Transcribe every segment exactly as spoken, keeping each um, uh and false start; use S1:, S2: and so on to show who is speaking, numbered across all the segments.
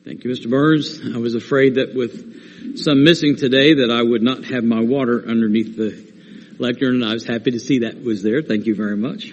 S1: Thank you, Mister Burns. I was afraid that with some missing today that I would not have my water underneath the lectern, and I was happy to see that was there. Thank you very much.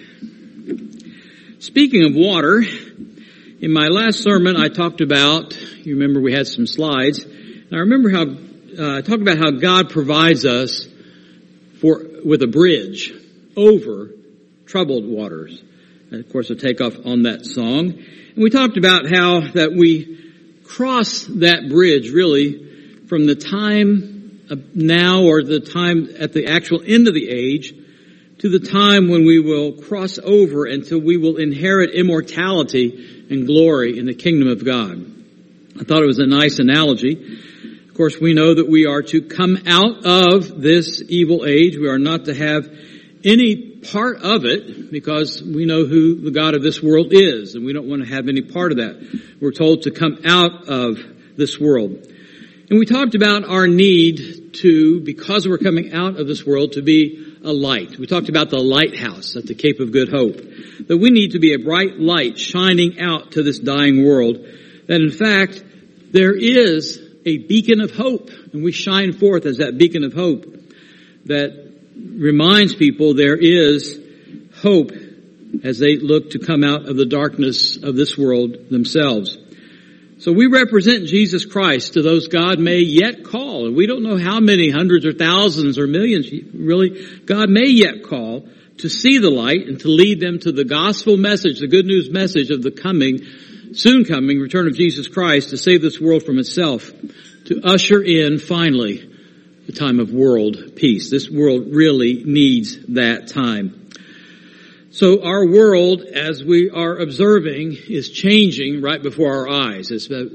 S1: Speaking of water, in my last sermon I talked about, you remember we had some slides, and I remember how uh, I talked about how God provides us for with a bridge over troubled waters. And of course, a takeoff on that song. And we talked about how that we cross that bridge really from the time of now or the time at the actual end of the age to the time when we will cross over until we will inherit immortality and glory in the kingdom of God. I thought it was a nice analogy. Of course, we know that we are to come out of this evil age. We are not to have any part of it because we know who the God of this world is, and we don't want to have any part of that. We're told to come out of this world. And we talked about our need to, because we're coming out of this world, to be a light. We talked about the lighthouse at the Cape of Good Hope, that we need to be a bright light shining out to this dying world, that in fact there is a beacon of hope, and we shine forth as that beacon of hope that reminds people there is hope as they look to come out of the darkness of this world themselves. So we represent Jesus Christ to those God may yet call. And we don't know how many hundreds or thousands or millions really God may yet call to see the light and to lead them to the gospel message, the good news message of the coming, soon coming return of Jesus Christ to save this world from itself, to usher in finally the time of world peace. This world really needs that time. So our world, as we are observing, is changing right before our eyes. It's a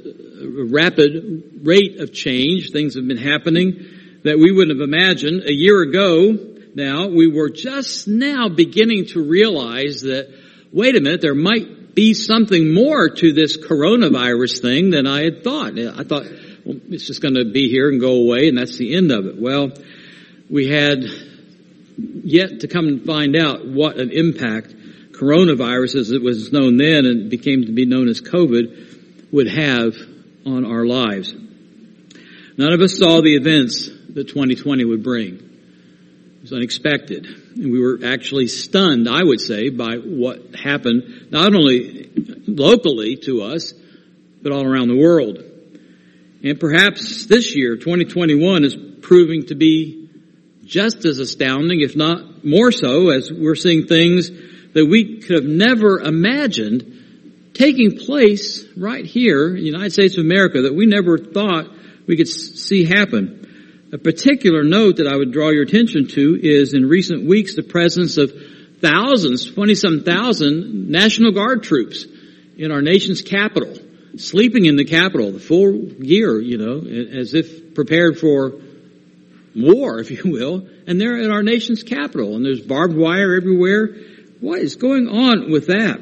S1: rapid rate of change. Things have been happening that we wouldn't have imagined. A year ago now, we were just now beginning to realize that, wait a minute, there might be something more to this coronavirus thing than I had thought. I thought, well, it's just going to be here and go away, and that's the end of it. Well, we had yet to come and find out what an impact coronavirus, as it was known then and became to be known as COVID, would have on our lives. None of us saw the events that twenty twenty would bring. It was unexpected. And we were actually stunned, I would say, by what happened, not only locally to us, but all around the world. And perhaps this year, twenty twenty-one, is proving to be just as astounding, if not more so, as we're seeing things that we could have never imagined taking place right here in the United States of America that we never thought we could see happen. A particular note that I would draw your attention to is in recent weeks the presence of thousands, twenty-some thousand National Guard troops in our nation's capital, sleeping in the Capitol, the full gear, you know, as if prepared for war, if you will, and they're in our nation's capital, and there's barbed wire everywhere. What is going on with that?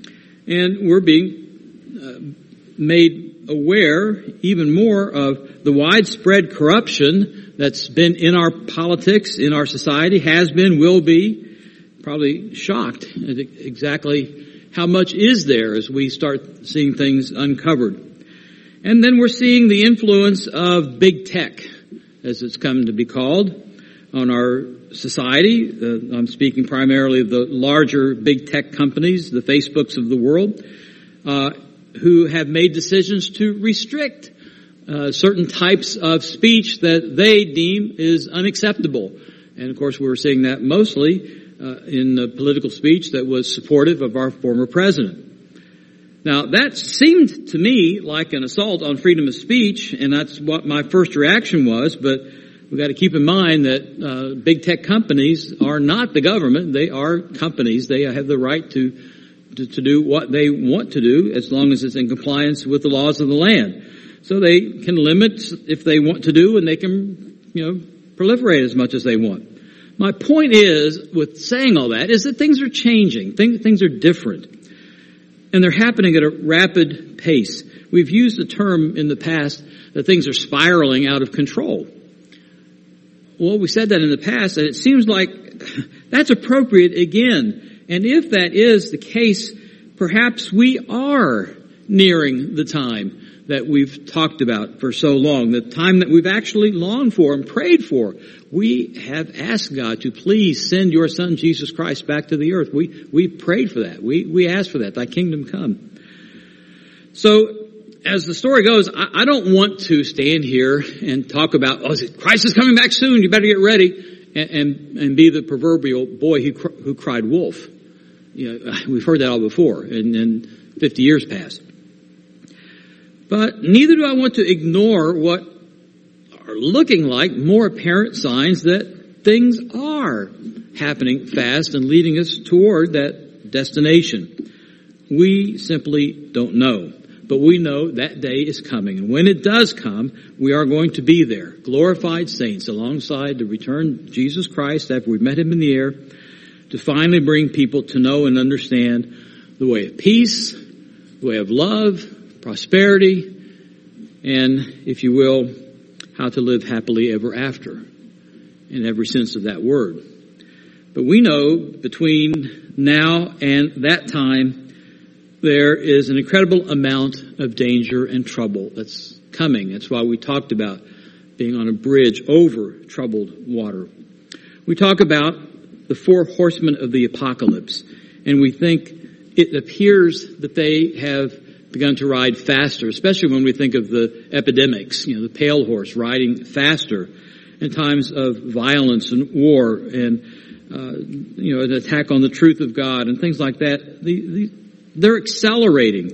S1: And we're being uh, made aware even more of the widespread corruption that's been in our politics, in our society, has been, will be. Probably shocked at exactly how much is there as we start seeing things uncovered. And then we're seeing the influence of big tech, as it's come to be called, on our society. Uh, I'm speaking primarily of the larger big tech companies, the Facebooks of the world, uh, who have made decisions to restrict uh, certain types of speech that they deem is unacceptable. And of course, we were seeing that mostly uh, in the political speech that was supportive of our former president. Now, that seemed to me like an assault on freedom of speech, and that's what my first reaction was, but we've got to keep in mind that uh, big tech companies are not the government. They are companies. They have the right to, to, to do what they want to do as long as it's in compliance with the laws of the land. So they can limit if they want to do, and they can, you know, proliferate as much as they want. My point is, with saying all that, is that things are changing. Things, things are different. And they're happening at a rapid pace. We've used the term in the past that things are spiraling out of control. Well, we said that in the past, and it seems like that's appropriate again. And if that is the case, perhaps we are nearing the time that we've talked about for so long, the time that we've actually longed for and prayed for. We have asked God to please send your Son, Jesus Christ, back to the earth. We, we prayed for that. We, we asked for that. Thy kingdom come. So, as the story goes, I, I don't want to stand here and talk about, oh, Christ is coming back soon, you better get ready, and, and, and be the proverbial boy who, who cried wolf. You know, we've heard that all before, and then fifty years passed. But neither do I want to ignore what are looking like more apparent signs that things are happening fast and leading us toward that destination. We simply don't know. But we know that day is coming. And when it does come, we are going to be there, glorified saints alongside the returned Jesus Christ after we've met him in the air, to finally bring people to know and understand the way of peace, the way of love, prosperity, and, if you will, how to live happily ever after, in every sense of that word. But we know between now and that time, there is an incredible amount of danger and trouble that's coming. That's why we talked about being on a bridge over troubled water. We talk about the four horsemen of the apocalypse, and we think it appears that they have begun to ride faster, especially when we think of the epidemics, you know, the pale horse riding faster in times of violence and war and, uh, you know, an attack on the truth of God and things like that. The, the, they're accelerating.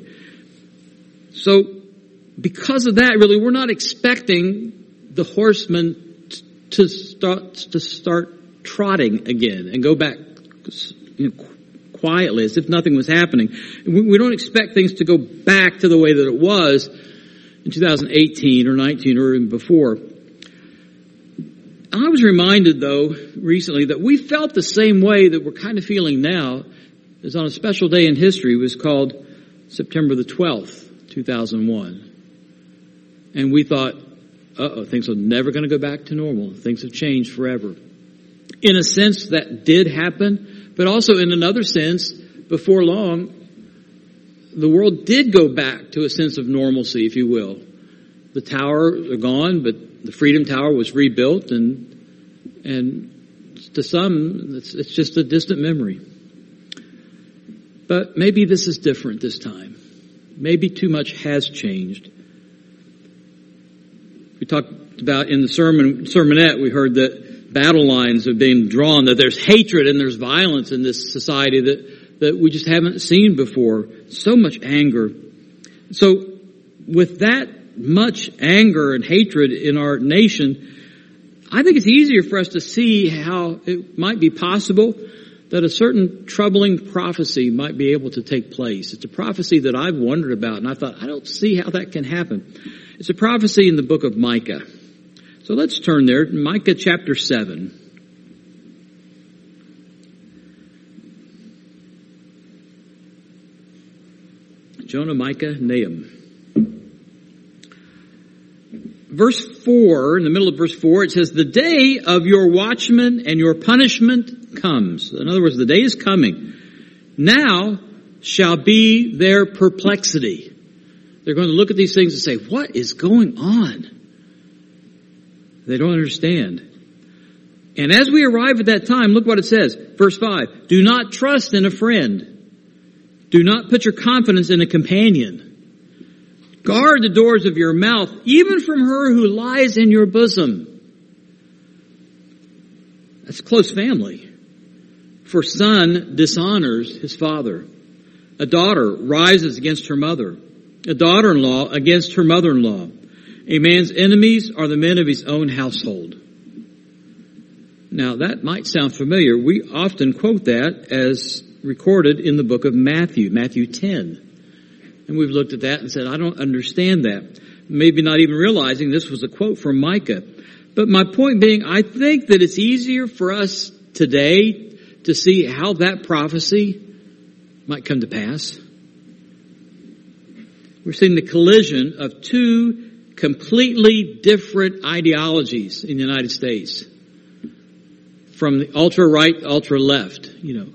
S1: So because of that, really, we're not expecting the horsemen t- to start, to start trotting again and go back, you know, quietly as if nothing was happening. We don't expect things to go back to the way that it was in two thousand eighteen or nineteen or even before. I was reminded, though, recently that we felt the same way that we're kind of feeling now. It was on a special day in history. It was called September the twelfth, two thousand one. And we thought, uh-oh, things are never going to go back to normal. Things have changed forever. In a sense, that did happen. But also in another sense, before long, the world did go back to a sense of normalcy, if you will. The towers are gone, but the Freedom Tower was rebuilt, and and to some, it's, it's just a distant memory. But maybe this is different this time. Maybe too much has changed. We talked about in the sermon sermonette, we heard that battle lines have been drawn, that there's hatred and there's violence in this society that, that we just haven't seen before. So much anger. So with that much anger and hatred in our nation, I think it's easier for us to see how it might be possible that a certain troubling prophecy might be able to take place. It's a prophecy that I've wondered about, and I thought, I don't see how that can happen. It's a prophecy in the book of Micah. So let's turn there, Micah chapter seven. Jonah, Micah, Nahum. Verse four, in the middle of verse four, it says, the day of your watchman and your punishment comes. In other words, the day is coming. Now shall be their perplexity. They're going to look at these things and say, what is going on? They don't understand. And as we arrive at that time, look what it says. Verse five, do not trust in a friend. Do not put your confidence in a companion. Guard the doors of your mouth, even from her who lies in your bosom. That's close family. For son dishonors his father. A daughter rises against her mother. A daughter-in-law against her mother-in-law. A man's enemies are the men of his own household. Now, that might sound familiar. We often quote that as recorded in the book of Matthew, Matthew ten. And we've looked at that and said, I don't understand that. Maybe not even realizing this was a quote from Micah. But my point being, I think that it's easier for us today to see how that prophecy might come to pass. We're seeing the collision of two completely different ideologies in the United States. From the ultra-right, ultra-left, you know.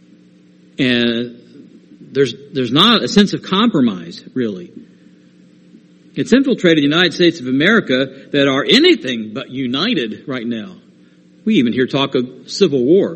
S1: And there's there's not a sense of compromise, really. It's infiltrated the United States of America that are anything but united right now. We even hear talk of civil war.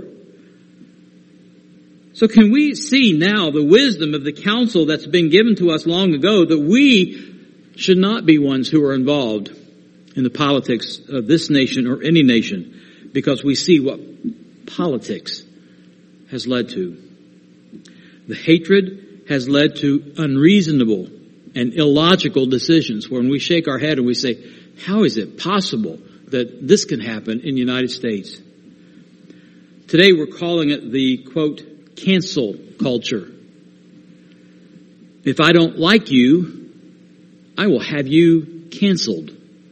S1: So can we see now the wisdom of the counsel that's been given to us long ago that we should not be ones who are involved in the politics of this nation or any nation, because we see what politics has led to. The hatred has led to unreasonable and illogical decisions when we shake our head and we say, how is it possible that this can happen in the United States? Today we're calling it the, quote, cancel culture. If I don't like you, I will have you canceled.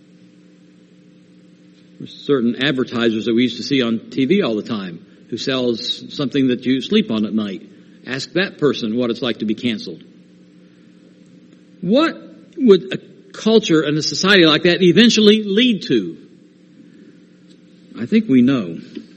S1: There's certain advertisers that we used to see on T V all the time who sells something that you sleep on at night. Ask that person what it's like to be canceled. What would a culture and a society like that eventually lead to? I think we know.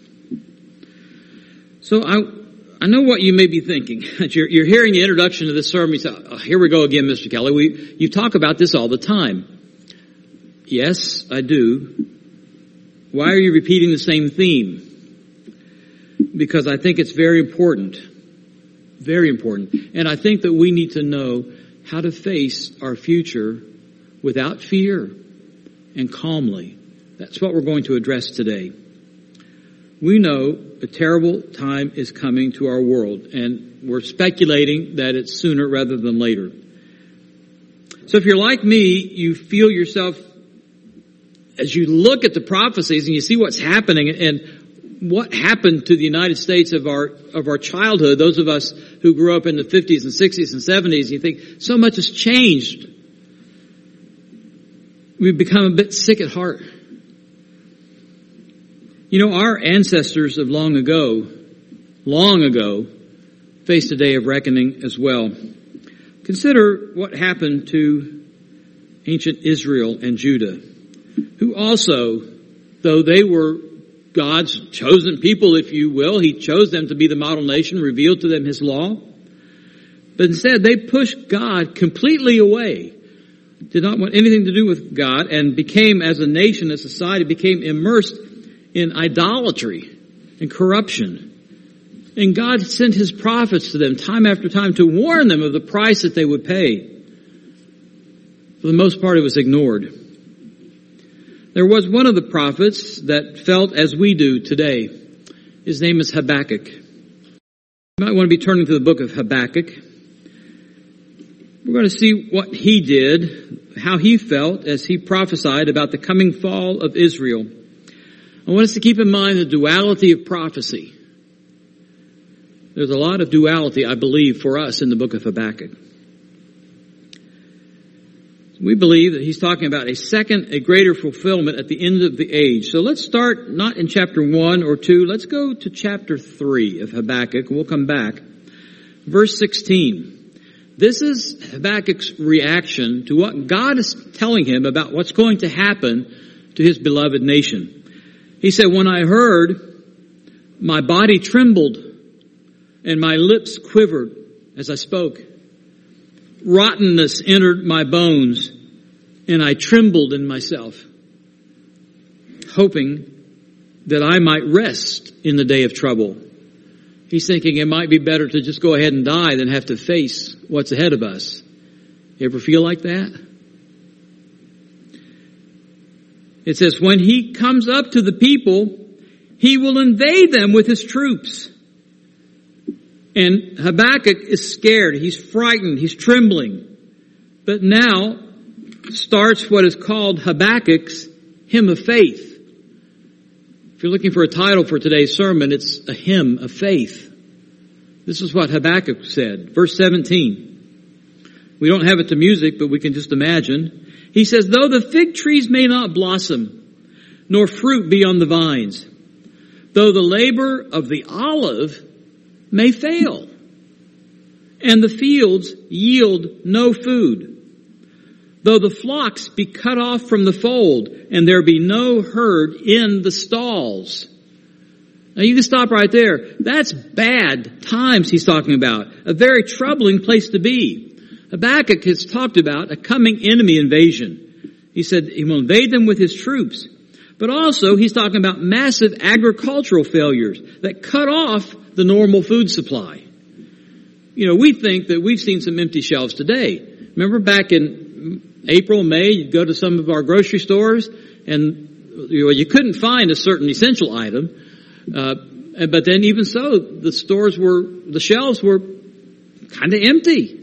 S1: So I, I know what you may be thinking. You're, you're hearing the introduction to this sermon. You say, oh, here we go again, Mister Kelly. We, you talk about this all the time. Yes, I do. Why are you repeating the same theme? Because I think it's very important. Very important. And I think that we need to know how to face our future without fear and calmly. That's what we're going to address today. We know a terrible time is coming to our world, and we're speculating that it's sooner rather than later. So if you're like me, you feel yourself, as you look at the prophecies and you see what's happening and what happened to the United States of our of our childhood, those of us who grew up in the fifties and sixties and seventies, you think so much has changed. We've become a bit sick at heart. You know, our ancestors of long ago, long ago, faced a day of reckoning as well. Consider what happened to ancient Israel and Judah, who also, though they were God's chosen people, if you will, He chose them to be the model nation, revealed to them His law. But instead, they pushed God completely away, did not want anything to do with God, and became, as a nation, a society, became immersed in idolatry and corruption. And God sent His prophets to them time after time to warn them of the price that they would pay. For the most part, it was ignored. There was one of the prophets that felt as we do today. His name is Habakkuk. You might want to be turning to the book of Habakkuk. We're going to see what he did, how he felt as he prophesied about the coming fall of Israel. I want us to keep in mind the duality of prophecy. There's a lot of duality, I believe, for us in the book of Habakkuk. We believe that he's talking about a second, a greater fulfillment at the end of the age. So let's start not in chapter one or two. Let's go to chapter three of Habakkuk. We'll come back. Verse sixteen. This is Habakkuk's reaction to what God is telling him about what's going to happen to His beloved nation. He said, when I heard, my body trembled and my lips quivered as I spoke. Rottenness entered my bones, and I trembled in myself, hoping that I might rest in the day of trouble. He's thinking it might be better to just go ahead and die than have to face what's ahead of us. You ever feel like that? It says, when He comes up to the people, He will invade them with His troops. And Habakkuk is scared. He's frightened. He's trembling. But now starts what is called Habakkuk's Hymn of Faith. If you're looking for a title for today's sermon, it's a hymn of faith. This is what Habakkuk said. Verse seventeen. We don't have it to music, but we can just imagine. He says, though the fig trees may not blossom, nor fruit be on the vines, though the labor of the olive may fail, and the fields yield no food, though the flocks be cut off from the fold, and there be no herd in the stalls. Now you can stop right there. That's bad times he's talking about. A very troubling place to be. Habakkuk has talked about a coming enemy invasion. He said he will invade them with his troops. But also, he's talking about massive agricultural failures that cut off the normal food supply. You know, we think that we've seen some empty shelves today. Remember back in April, May, you'd go to some of our grocery stores and you know, you couldn't find a certain essential item. Uh, but then even so, the stores were, the shelves were kind of empty.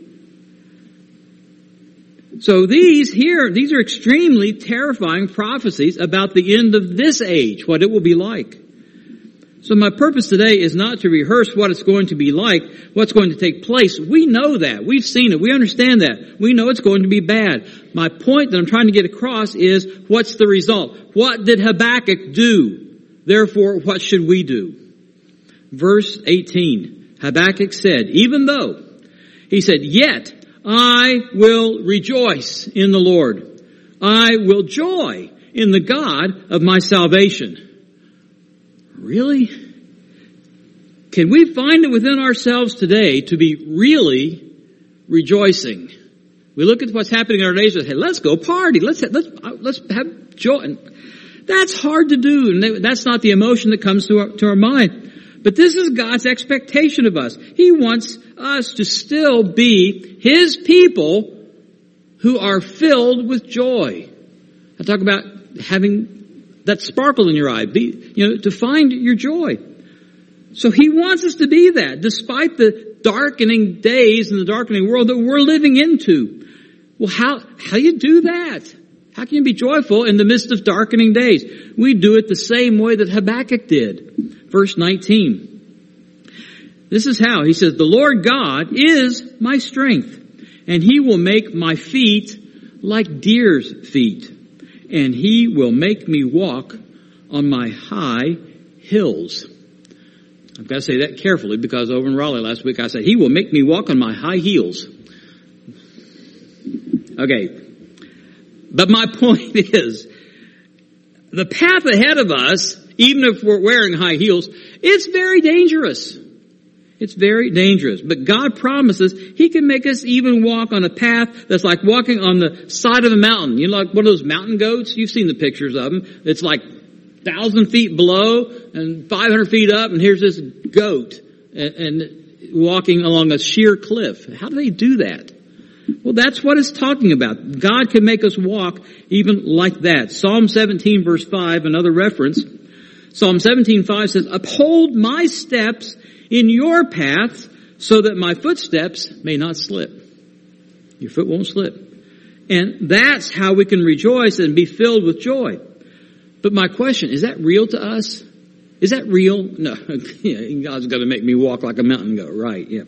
S1: So these here, these are extremely terrifying prophecies about the end of this age, what it will be like. So my purpose today is not to rehearse what it's going to be like, what's going to take place. We know that. We've seen it. We understand that. We know it's going to be bad. My point that I'm trying to get across is, what's the result? What did Habakkuk do? Therefore, what should we do? Verse eighteen, Habakkuk said, even though, he said, yet I will rejoice in the Lord. I will joy in the God of my salvation. Really? Can we find it within ourselves today to be really rejoicing? We look at what's happening in our days and say, hey, let's go party. Let's have, let's, let's have joy. And that's hard to do. And that's not the emotion that comes to our, to our mind. But this is God's expectation of us. He wants us to still be His people who are filled with joy. I talk about having that sparkle in your eye, be, you know, to find your joy. So He wants us to be that, despite the darkening days and the darkening world that we're living into. Well, how, how do you do that? How can you be joyful in the midst of darkening days? We do it the same way that Habakkuk did. Verse nineteen. This is how. He says, the Lord God is my strength, and He will make my feet like deer's feet, and He will make me walk on my high hills. I've got to say that carefully, because over in Raleigh last week I said, He will make me walk on my high heels. Okay. But my point is, the path ahead of us, even if we're wearing high heels, it's very dangerous. It's very dangerous. But God promises He can make us even walk on a path that's like walking on the side of a mountain. You know, like one of those mountain goats? You've seen the pictures of them. It's like one thousand feet below and five hundred feet up, and here's this goat and, and walking along a sheer cliff. How do they do that? Well, that's what it's talking about. God can make us walk even like that. Psalm seventeen verse five, another reference. Psalm seventeen five says, uphold my steps in your paths so that my footsteps may not slip. Your foot won't slip. And that's how we can rejoice and be filled with joy. But my question, is that real to us? Is that real? No. God's going to make me walk like a mountain goat. Right, yeah.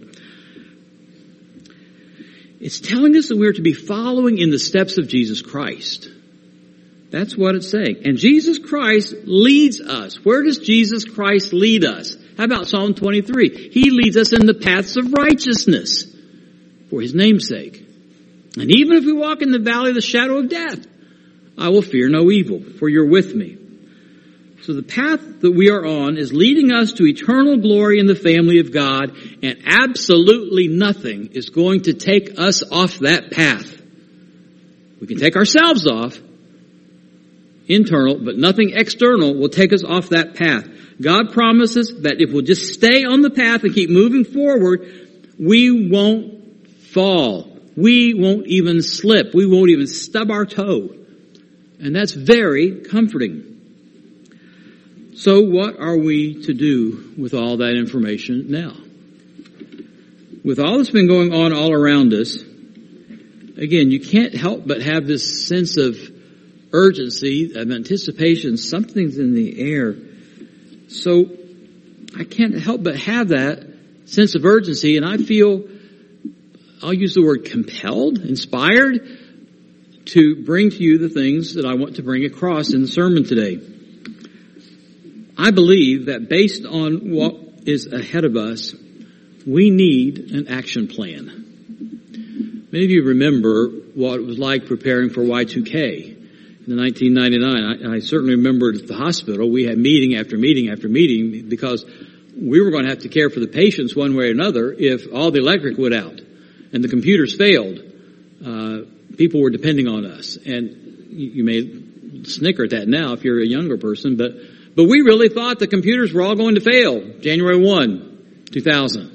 S1: It's telling us that we're to be following in the steps of Jesus Christ. That's what it's saying. And Jesus Christ leads us. Where does Jesus Christ lead us? How about Psalm twenty-three? He leads us in the paths of righteousness for His name's sake. And even if we walk in the valley of the shadow of death, I will fear no evil, for you're with me. So the path that we are on is leading us to eternal glory in the family of God, and absolutely nothing is going to take us off that path. We can take ourselves off, internal, but nothing external will take us off that path. God promises that if we'll just stay on the path and keep moving forward, we won't fall. We won't even slip. We won't even stub our toe. And that's very comforting. So what are we to do with all that information now? With all that's been going on all around us, again, you can't help but have this sense of urgency, of anticipation. Something's in the air. So I can't help but have that sense of urgency, and I feel, I'll use the word compelled, inspired, to bring to you the things that I want to bring across in the sermon today. I believe that based on what is ahead of us, we need an action plan. Many of you remember what it was like preparing for Y two K in nineteen ninety-nine. I, I certainly remember at the hospital, we had meeting after meeting after meeting because we were going to have to care for the patients one way or another if all the electric went out and the computers failed. uh, people were depending on us. And you, you may snicker at that now if you're a younger person, but, but we really thought the computers were all going to fail January first, two thousand.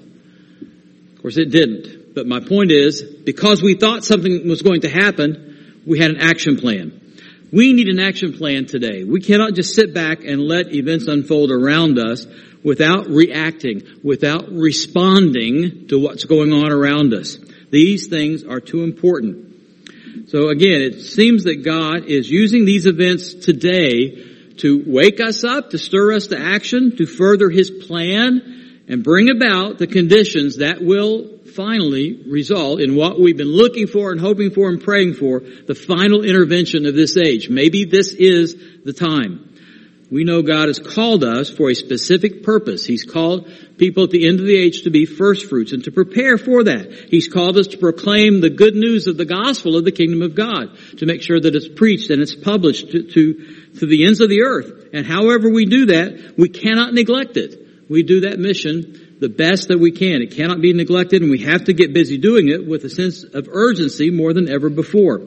S1: Of course, it didn't. But my point is, because we thought something was going to happen, we had an action plan. We need an action plan today. We cannot just sit back and let events unfold around us without reacting, without responding to what's going on around us. These things are too important. So again, it seems that God is using these events today to wake us up, to stir us to action, to further His plan, and bring about the conditions that will finally result in what we've been looking for and hoping for and praying for, the final intervention of this age. Maybe this is the time. We know God has called us for a specific purpose. He's called people at the end of the age to be first fruits and to prepare for that. He's called us to proclaim the good news of the gospel of the kingdom of God, to make sure that it's preached and it's published to, to, to the ends of the earth. And however we do that, we cannot neglect it. We do that mission the best that we can. It cannot be neglected, and we have to get busy doing it with a sense of urgency more than ever before.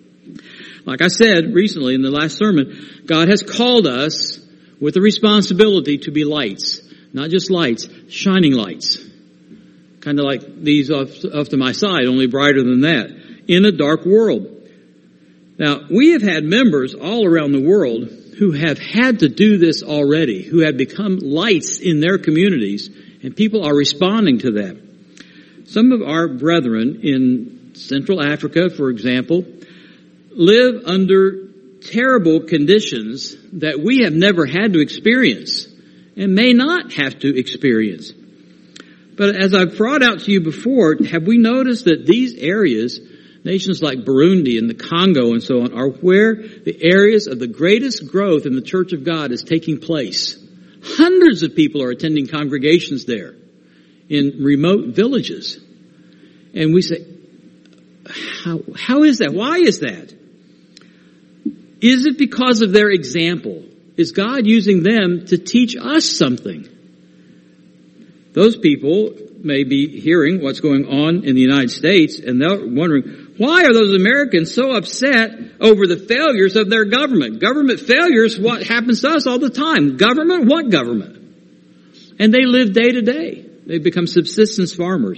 S1: Like I said recently in the last sermon, God has called us with a responsibility to be lights. Not just lights, shining lights. Kind of like these off, off to my side, only brighter than that. In a dark world. Now, we have had members all around the world who have had to do this already, who have become lights in their communities, and people are responding to that. Some of our brethren in Central Africa, for example, live under terrible conditions that we have never had to experience and may not have to experience. But as I've brought out to you before, have we noticed that these areas, nations like Burundi and the Congo and so on, are where the areas of the greatest growth in the Church of God is taking place? Hundreds of people are attending congregations there in remote villages. And we say, how, how is that? Why is that? Is it because of their example? Is God using them to teach us something? Those people may be hearing what's going on in the United States, and they're wondering, why are those Americans so upset over the failures of their government? Government failures, what happens to us all the time? Government? What government? And they live day to day. They become subsistence farmers.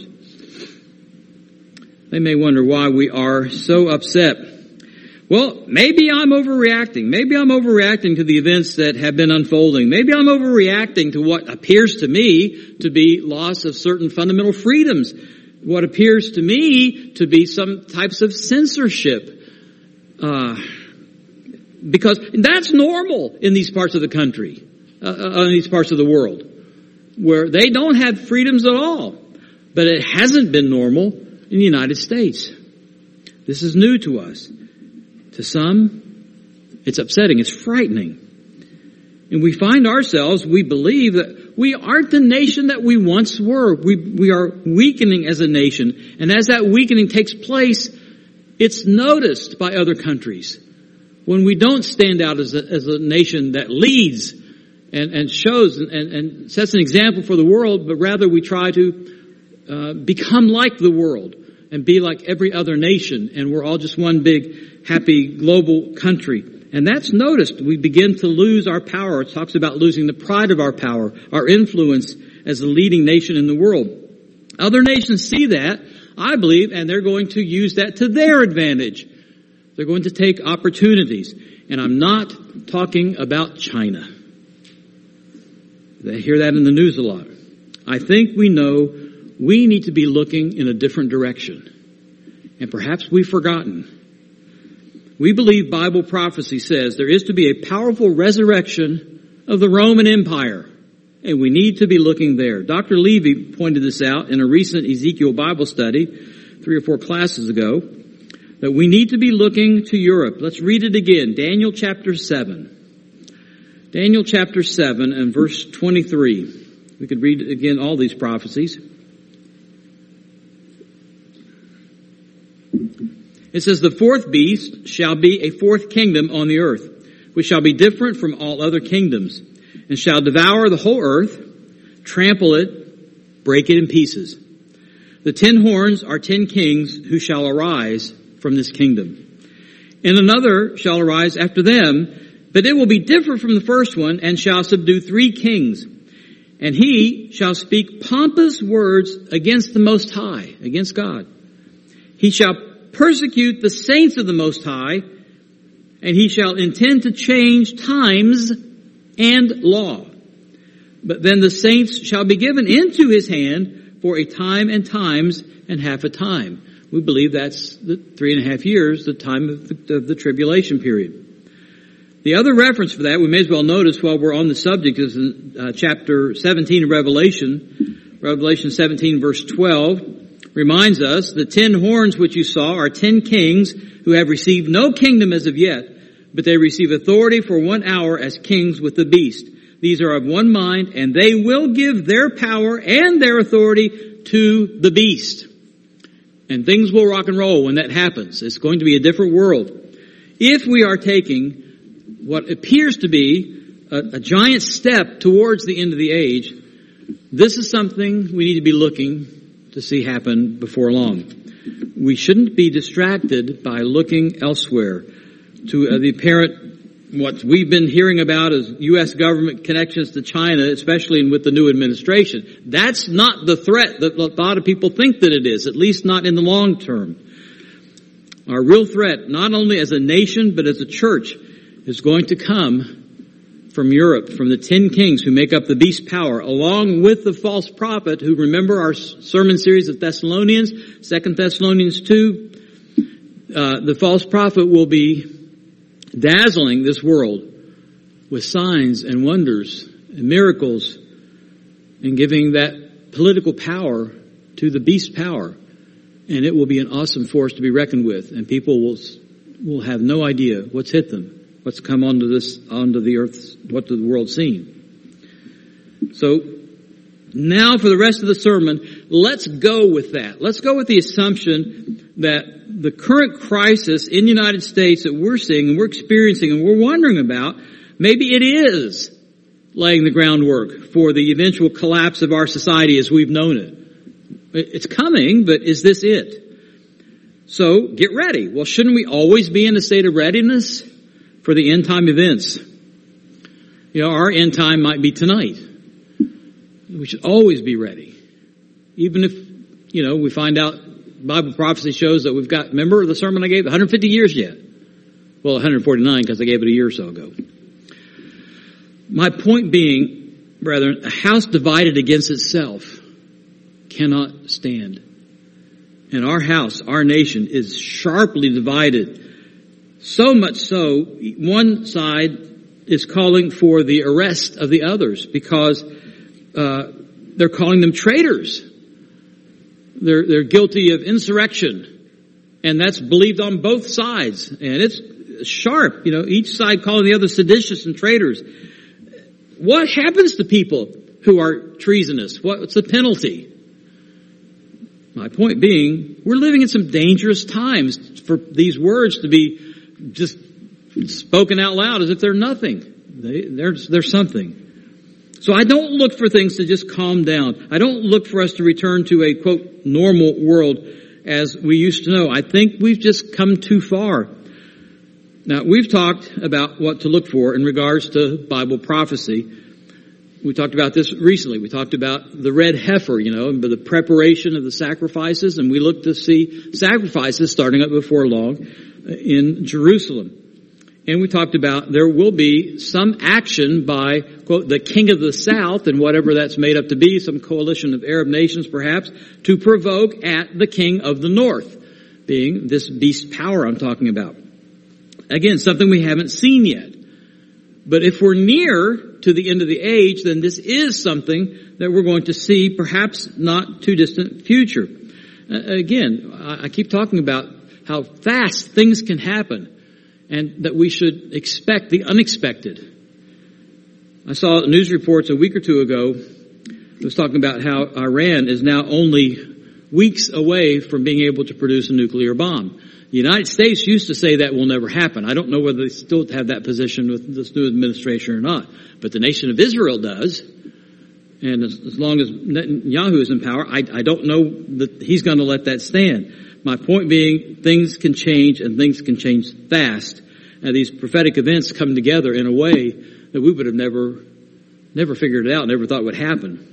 S1: They may wonder why we are so upset. Well, maybe I'm overreacting. Maybe I'm overreacting to the events that have been unfolding. Maybe I'm overreacting to what appears to me to be loss of certain fundamental freedoms. What appears to me to be some types of censorship. Uh, because that's normal in these parts of the country, uh, in these parts of the world, where they don't have freedoms at all. But it hasn't been normal in the United States. This is new to us. To some, it's upsetting, it's frightening. And we find ourselves, we believe that we aren't the nation that we once were. We, we are weakening as a nation. And as that weakening takes place, it's noticed by other countries. When we don't stand out as a, as a nation that leads and, and shows and, and, and sets an example for the world, but rather we try to uh, become like the world and be like every other nation. And we're all just one big, happy global country. And that's noticed. We begin to lose our power. It talks about losing the pride of our power, our influence as the leading nation in the world. Other nations see that, I believe, and they're going to use that to their advantage. They're going to take opportunities. And I'm not talking about China. They hear that in the news a lot. I think we know we need to be looking in a different direction. And perhaps we've forgotten. We believe Bible prophecy says there is to be a powerful resurrection of the Roman Empire. And we need to be looking there. Doctor Levy pointed this out in a recent Ezekiel Bible study, three or four classes ago, that we need to be looking to Europe. Let's read it again. Daniel chapter seven. Daniel chapter seven and verse twenty-three. We could read again all these prophecies. It says, the fourth beast shall be a fourth kingdom on the earth, which shall be different from all other kingdoms, and shall devour the whole earth, trample it, break it in pieces. The ten horns are ten kings who shall arise from this kingdom. And another shall arise after them, but it will be different from the first one, and shall subdue three kings. And he shall speak pompous words against the Most High, against God. He shall persecute the saints of the Most High, and he shall intend to change times and law. But then the saints shall be given into his hand for a time and times and half a time. We believe that's the three and a half years, the time of the, of the tribulation period. The other reference for that, we may as well notice while we're on the subject, is in uh, chapter seventeen of Revelation. Revelation seventeen verse twelve reminds us, the ten horns which you saw are ten kings who have received no kingdom as of yet, but they receive authority for one hour as kings with the beast. These are of one mind, and they will give their power and their authority to the beast. And things will rock and roll when that happens. It's going to be a different world. If we are taking what appears to be a, a giant step towards the end of the age, this is something we need to be looking to see happen before long. We shouldn't be distracted by looking elsewhere to uh, the apparent, what we've been hearing about as U S government connections to China, especially with the new administration. That's not the threat that a lot of people think that it is, at least not in the long term. Our real threat, not only as a nation, but as a church, is going to come from Europe, from the ten kings who make up the beast power, along with the false prophet who, remember our sermon series of Thessalonians, Second Thessalonians two, uh, the false prophet will be dazzling this world with signs and wonders and miracles and giving that political power to the beast power. And it will be an awesome force to be reckoned with, and people will will have no idea what's hit them. What's come onto this, onto the earth, what the world's seen. So, now for the rest of the sermon, let's go with that. Let's go with the assumption that the current crisis in the United States that we're seeing and we're experiencing and we're wondering about, maybe it is laying the groundwork for the eventual collapse of our society as we've known it. It's coming, but is this it? So, get ready. Well, shouldn't we always be in a state of readiness for the end time events? You know, our end time might be tonight. We should always be ready. Even if, you know, we find out Bible prophecy shows that we've got, remember the sermon I gave, one hundred fifty years yet. Well, one hundred forty-nine because I gave it a year or so ago. My point being, brethren, a house divided against itself cannot stand. And our house, our nation, is sharply divided. So much so, one side is calling for the arrest of the others because uh, they're calling them traitors. They're, they're guilty of insurrection. And that's believed on both sides. And it's sharp, you know, each side calling the other seditious and traitors. What happens to people who are treasonous? What's the penalty? My point being, we're living in some dangerous times for these words to be just spoken out loud as if they're nothing. They, there's, there's something. So I don't look for things to just calm down. I don't look for us to return to a, quote, normal world as we used to know. I think we've just come too far. Now, we've talked about what to look for in regards to Bible prophecy. We talked about this recently. We talked about the red heifer, you know, the preparation of the sacrifices, and we look to see sacrifices starting up before long in Jerusalem. And we talked about there will be some action by, quote, the king of the south, and whatever that's made up to be, some coalition of Arab nations perhaps, to provoke at the king of the north, being this beast power I'm talking about. Again, something we haven't seen yet. But if we're near to the end of the age, then this is something that we're going to see perhaps not too distant future. Uh, again, I, I keep talking about how fast things can happen and that we should expect the unexpected. I saw news reports a week or two ago that was talking about how Iran is now only weeks away from being able to produce a nuclear bomb. The United States used to say that will never happen. I don't know whether they still have that position with this new administration or not. But the nation of Israel does. And as, as long as Netanyahu is in power, I, I don't know that he's going to let that stand. My point being, things can change and things can change fast. And these prophetic events come together in a way that we would have never, never figured it out, never thought would happen.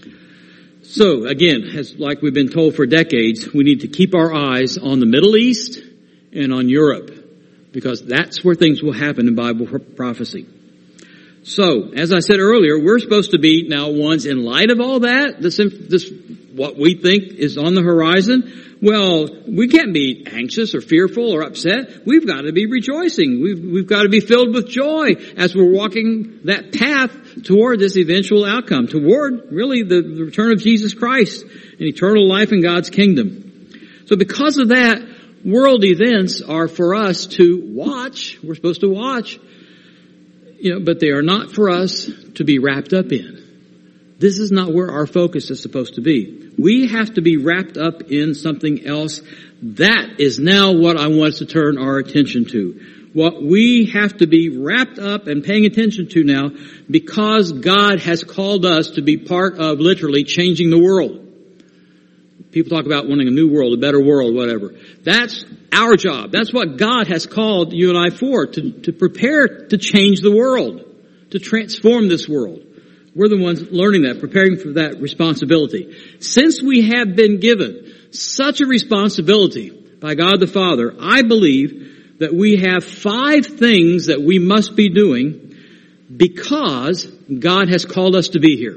S1: So again, as like we've been told for decades, we need to keep our eyes on the Middle East and on Europe, because that's where things will happen in Bible prophecy. So, as I said earlier, we're supposed to be now ones in light of all that, this, this, what we think is on the horizon. Well, we can't be anxious or fearful or upset. We've got to be rejoicing. We've, we've got to be filled with joy as we're walking that path toward this eventual outcome, toward really the, the return of Jesus Christ and eternal life in God's kingdom. So because of that, world events are for us to watch. We're supposed to watch. You know, but they are not for us to be wrapped up in. This is not where our focus is supposed to be. We have to be wrapped up in something else. That is now what I want us to turn our attention to. What we have to be wrapped up and paying attention to now, because God has called us to be part of literally changing the world. People talk about wanting a new world, a better world, whatever. That's our job. That's what God has called you and I for, to, to prepare to change the world, to transform this world. We're the ones learning that, preparing for that responsibility. Since we have been given such a responsibility by God the Father, I believe that we have five things that we must be doing because God has called us to be here.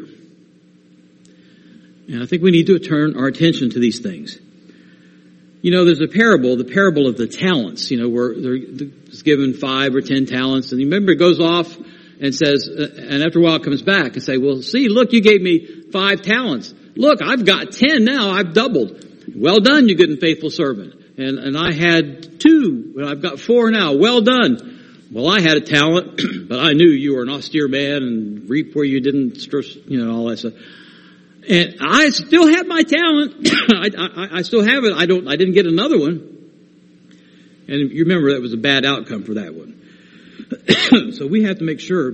S1: And I think we need to turn our attention to these things. You know, there's a parable, the parable of the talents, you know, where there's given five or ten talents. And you remember it goes off and says, and after a while it comes back and say, well, see, look, you gave me five talents. Look, I've got ten now. I've doubled. Well done, you good and faithful servant. And, and I had two, but I've got four now. Well done. Well, I had a talent, but I knew you were an austere man and reap where you didn't, you know, all that stuff. And I still have my talent. I, I, I still have it. I don't. I didn't get another one. And you remember that was a bad outcome for that one. So we have to make sure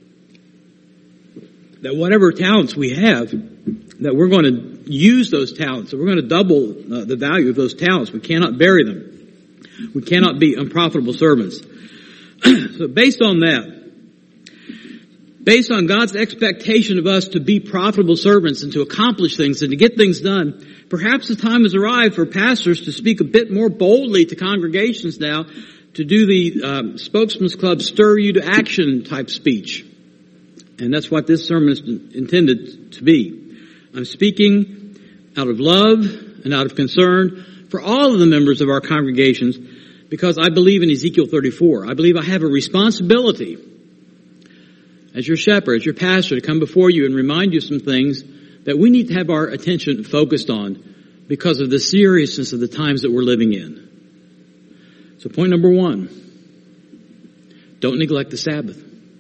S1: that whatever talents we have, that we're going to use those talents. That we're going to double uh, the value of those talents. We cannot bury them. We cannot be unprofitable servants. So based on that, based on God's expectation of us to be profitable servants and to accomplish things and to get things done, perhaps the time has arrived for pastors to speak a bit more boldly to congregations now, to do the um, Spokesman's Club stir you to action type speech. And that's what this sermon is intended to be. I'm speaking out of love and out of concern for all of the members of our congregations, because I believe in Ezekiel thirty-four. I believe I have a responsibility as your shepherd, as your pastor, to come before you and remind you some things that we need to have our attention focused on because of the seriousness of the times that we're living in. So point number one, don't neglect the Sabbath.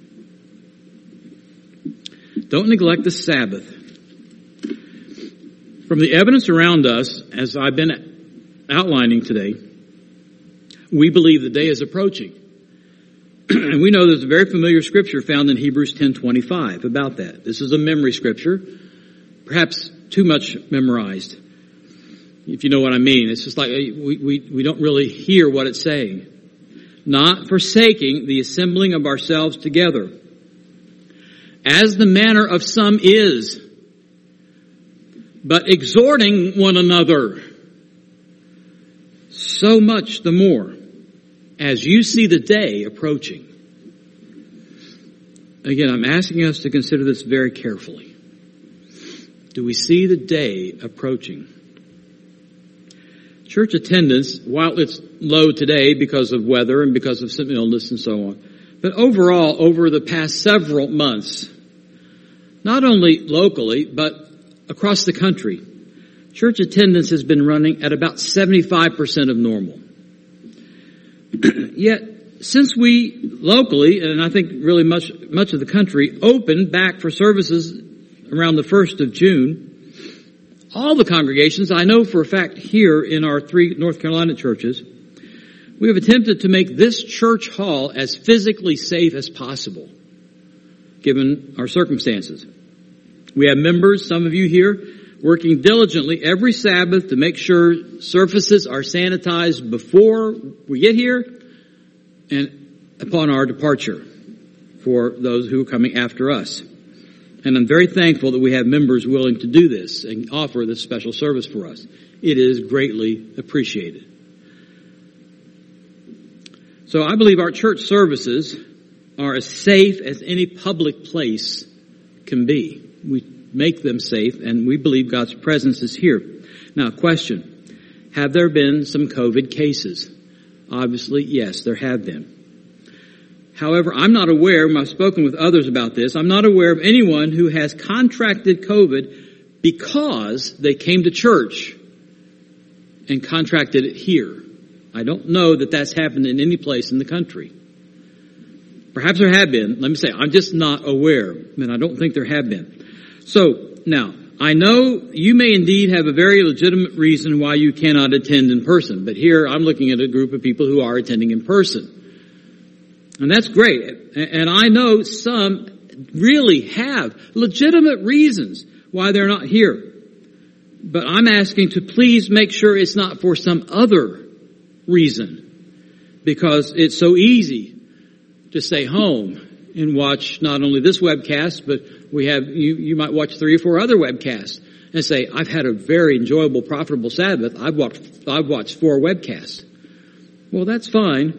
S1: Don't neglect the Sabbath. From the evidence around us, as I've been outlining today, we believe the day is approaching. And we know there's a very familiar scripture found in Hebrews ten twenty-five about that. This is a memory scripture, perhaps too much memorized, if you know what I mean. It's just like we, we, we don't really hear what it's saying. Not forsaking the assembling of ourselves together, as the manner of some is, but exhorting one another, so much the more as you see the day approaching. Again, I'm asking us to consider this very carefully. Do we see the day approaching? Church attendance, while it's low today because of weather and because of some illness and so on, but overall, over the past several months, not only locally, but across the country, church attendance has been running at about seventy-five percent of normal. Yet, since we locally, and I think really much much of the country, opened back for services around the first of June, all the congregations, I know for a fact here in our three North Carolina churches, we have attempted to make this church hall as physically safe as possible, given our circumstances. We have members, some of you here, working diligently every Sabbath to make sure surfaces are sanitized before we get here and upon our departure for those who are coming after us. And I'm very thankful that we have members willing to do this and offer this special service for us. It is greatly appreciated. So I believe our church services are as safe as any public place can be. We make them safe, and we believe God's presence is here. Now, question. Have there been some COVID cases? Obviously, yes, there have been. However, I'm not aware, I've spoken with others about this, I'm not aware of anyone who has contracted COVID because they came to church and contracted it here. I don't know that that's happened in any place in the country. Perhaps there have been. Let me say, I'm just not aware, and I don't think there have been. So, now, I know you may indeed have a very legitimate reason why you cannot attend in person, but here I'm looking at a group of people who are attending in person. And that's great. And I know some really have legitimate reasons why they're not here. But I'm asking to please make sure it's not for some other reason, because it's so easy to stay home and watch not only this webcast, but we have, you, you might watch three or four other webcasts and say, I've had a very enjoyable, profitable Sabbath. I've watched, I've watched four webcasts. Well, that's fine.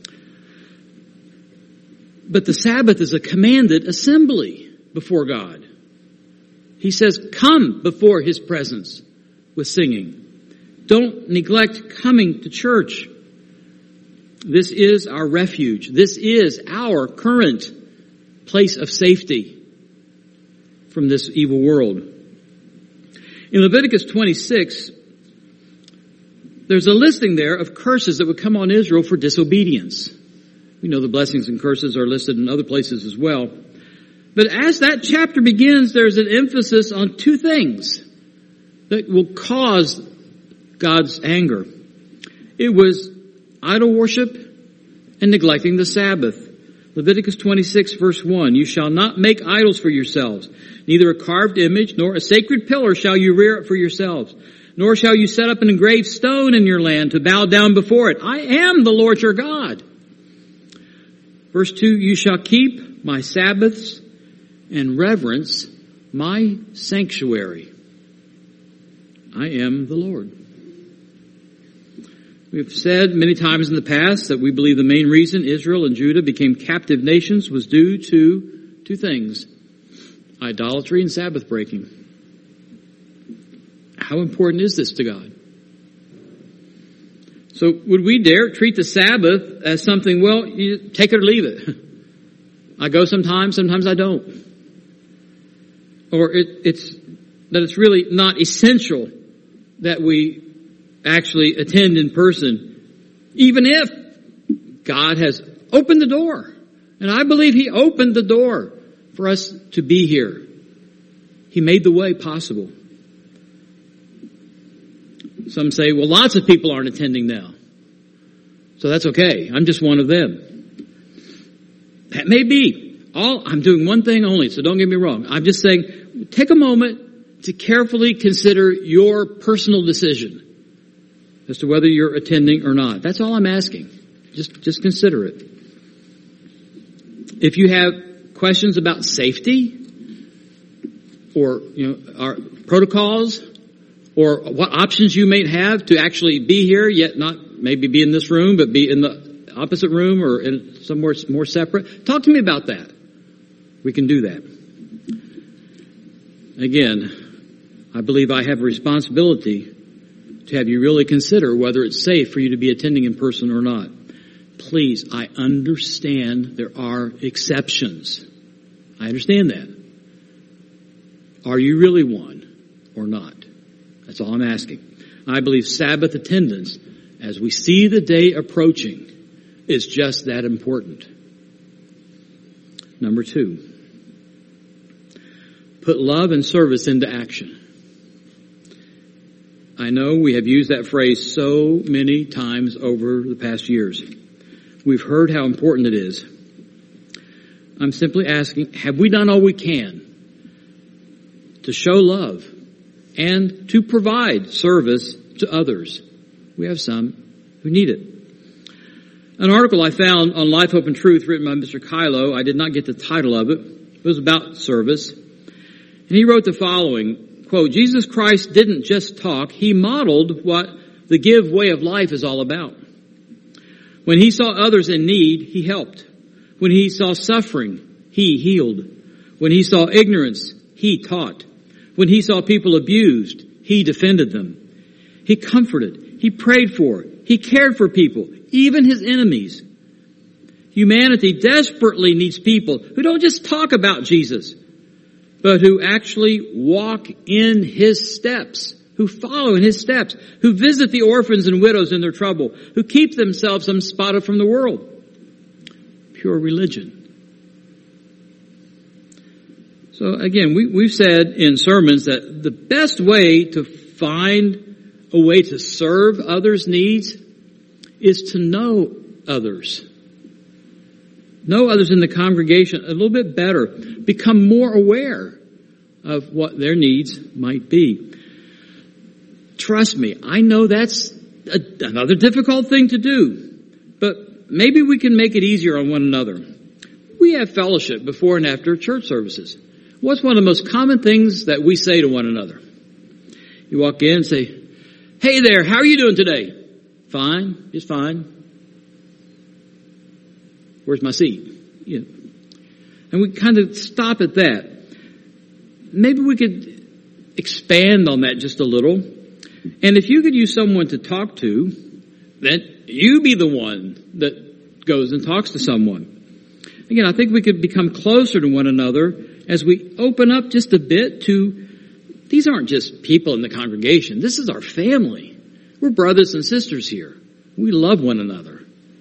S1: But the Sabbath is a commanded assembly before God. He says, come before His presence with singing. Don't neglect coming to church. This is our refuge. This is our current place of safety from this evil world. In Leviticus twenty-six, there's a listing there of curses that would come on Israel for disobedience. We know the blessings and curses are listed in other places as well. But as that chapter begins, there's an emphasis on two things that will cause God's anger. It was idol worship and neglecting the Sabbath. Leviticus twenty-six verse one, you shall not make idols for yourselves, neither a carved image nor a sacred pillar shall you rear up for yourselves, nor shall you set up an engraved stone in your land to bow down before it. I am the Lord your God. Verse two, you shall keep my Sabbaths and reverence my sanctuary. I am the Lord. We've said many times in the past that we believe the main reason Israel and Judah became captive nations was due to two things: idolatry and Sabbath breaking. How important is this to God? So would we dare treat the Sabbath as something, well, you take it or leave it? I go sometimes, sometimes I don't. Or it, it's that it's really not essential that we actually attend in person, even if God has opened the door. And I believe He opened the door for us to be here. He made the way possible. Some say, well, lots of people aren't attending now, so that's okay. I'm just one of them. That may be. All I'm doing one thing only, so don't get me wrong. I'm just saying, take a moment to carefully consider your personal decision as to whether you're attending or not. That's all I'm asking. Just, just consider it. If you have questions about safety or, you know, our protocols or what options you may have to actually be here, yet not maybe be in this room, but be in the opposite room or in somewhere more separate, talk to me about that. We can do that. Again, I believe I have a responsibility to have you really consider whether it's safe for you to be attending in person or not. Please, I understand there are exceptions. I understand that. Are you really one or not? That's all I'm asking. I believe Sabbath attendance, as we see the day approaching, is just that important. Number two, put love and service into action. I know we have used that phrase so many times over the past years. We've heard how important it is. I'm simply asking, have we done all we can to show love and to provide service to others. We have some who need it. An article I found on Life, Hope, and Truth written by Mister Kylo, I did not get the title of it. It was about service. And he wrote the following, quote, Jesus Christ didn't just talk, he modeled what the give way of life is all about. When he saw others in need, he helped. When he saw suffering, he healed. When he saw ignorance, he taught. When he saw people abused, he defended them. He comforted. He prayed for. He cared for people, even his enemies. Humanity desperately needs people who don't just talk about Jesus, but who actually walk in his steps, who follow in his steps, who visit the orphans and widows in their trouble, who keep themselves unspotted from the world. Pure religion. So again, we, we've said in sermons that the best way to find a way to serve others' needs is to know others. Know others in the congregation a little bit better. Become more aware of what their needs might be. Trust me, I know that's a, another difficult thing to do, but maybe we can make it easier on one another. We have fellowship before and after church services. What's one of the most common things that we say to one another? You walk in and say, "Hey there, how are you doing today?" "Fine, just fine." "Where's my seat?" You know. And we kind of stop at that. Maybe we could expand on that just a little. And if you could use someone to talk to, then you be the one that goes and talks to someone. Again, I think we could become closer to one another as we open up just a bit to, these aren't just people in the congregation. This is our family. We're brothers and sisters here. We love one another.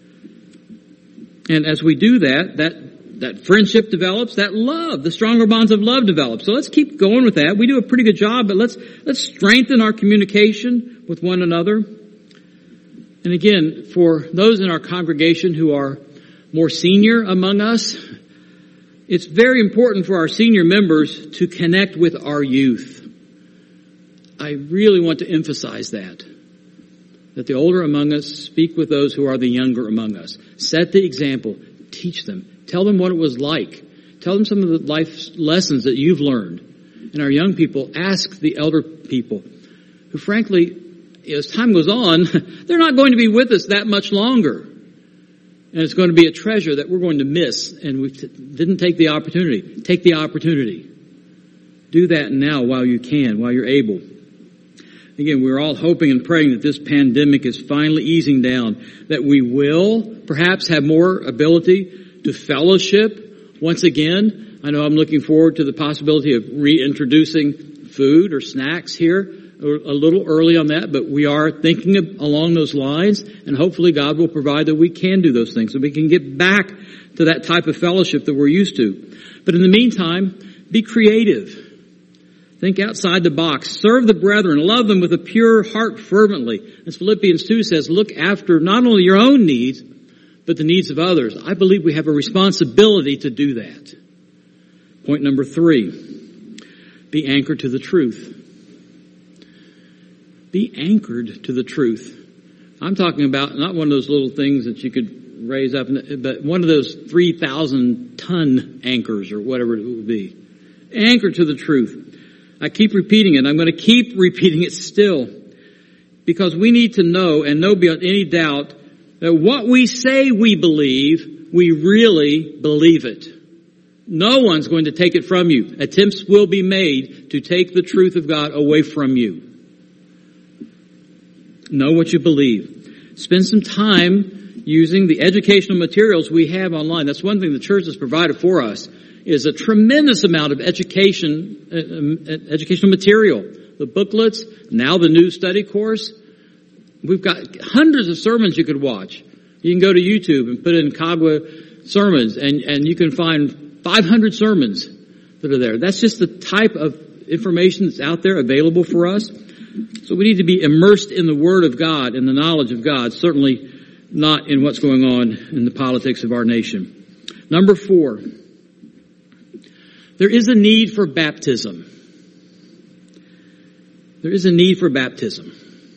S1: And as we do that, that, that friendship develops, that love, the stronger bonds of love develop. So let's keep going with that. We do a pretty good job, but let's, let's strengthen our communication with one another. And again, for those in our congregation who are more senior among us, it's very important for our senior members to connect with our youth. I really want to emphasize that. That the older among us speak with those who are the younger among us. Set the example. Teach them. Tell them what it was like. Tell them some of the life lessons that you've learned. And our young people, ask the elder people who frankly, as time goes on, they're not going to be with us that much longer. And it's going to be a treasure that we're going to miss. And we t- didn't take the opportunity. Take the opportunity. Do that now while you can, while you're able. Again, we're all hoping and praying that this pandemic is finally easing down, that we will perhaps have more ability to fellowship once again. I know I'm looking forward to the possibility of reintroducing food or snacks here. A little early on that, but we are thinking of, along those lines, and hopefully God will provide that we can do those things so we can get back to that type of fellowship that we're used to. But in the meantime, be creative. Think outside the box. Serve the brethren. Love them with a pure heart fervently. As Philippians two says, look after not only your own needs, but the needs of others. I believe we have a responsibility to do that. Point number three. Be anchored to the truth. Be anchored to the truth. I'm talking about not one of those little things that you could raise up, but one of those three thousand ton anchors or whatever it would be. Anchored to the truth. I keep repeating it. I'm going to keep repeating it still. Because we need to know and know beyond any doubt that what we say we believe, we really believe it. No one's going to take it from you. Attempts will be made to take the truth of God away from you. Know what you believe. Spend some time using the educational materials we have online. That's one thing the church has provided for us, is a tremendous amount of education, uh, educational material. The booklets, now the new study course. We've got hundreds of sermons you could watch. You can go to YouTube and put in Kagwa sermons, and, and you can find five hundred sermons that are there. That's just the type of information that's out there available for us. So we need to be immersed in the Word of God and the knowledge of God, certainly not in what's going on in the politics of our nation. Number four, there is a need for baptism. There is a need for baptism.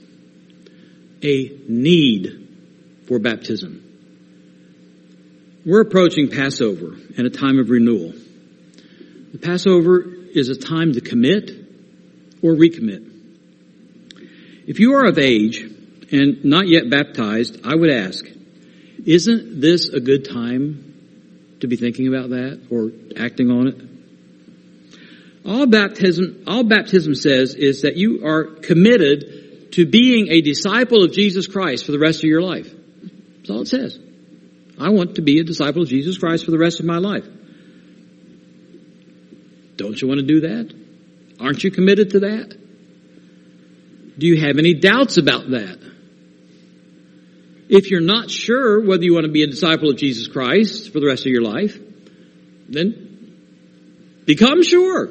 S1: A need for baptism. We're approaching Passover and a time of renewal. The Passover is a time to commit or recommit. If you are of age and not yet baptized, I would ask, isn't this a good time to be thinking about that or acting on it? All baptism, all baptism says is that you are committed to being a disciple of Jesus Christ for the rest of your life. That's all it says. I want to be a disciple of Jesus Christ for the rest of my life. Don't you want to do that? Aren't you committed to that? Do you have any doubts about that? If you're not sure whether you want to be a disciple of Jesus Christ for the rest of your life, then become sure.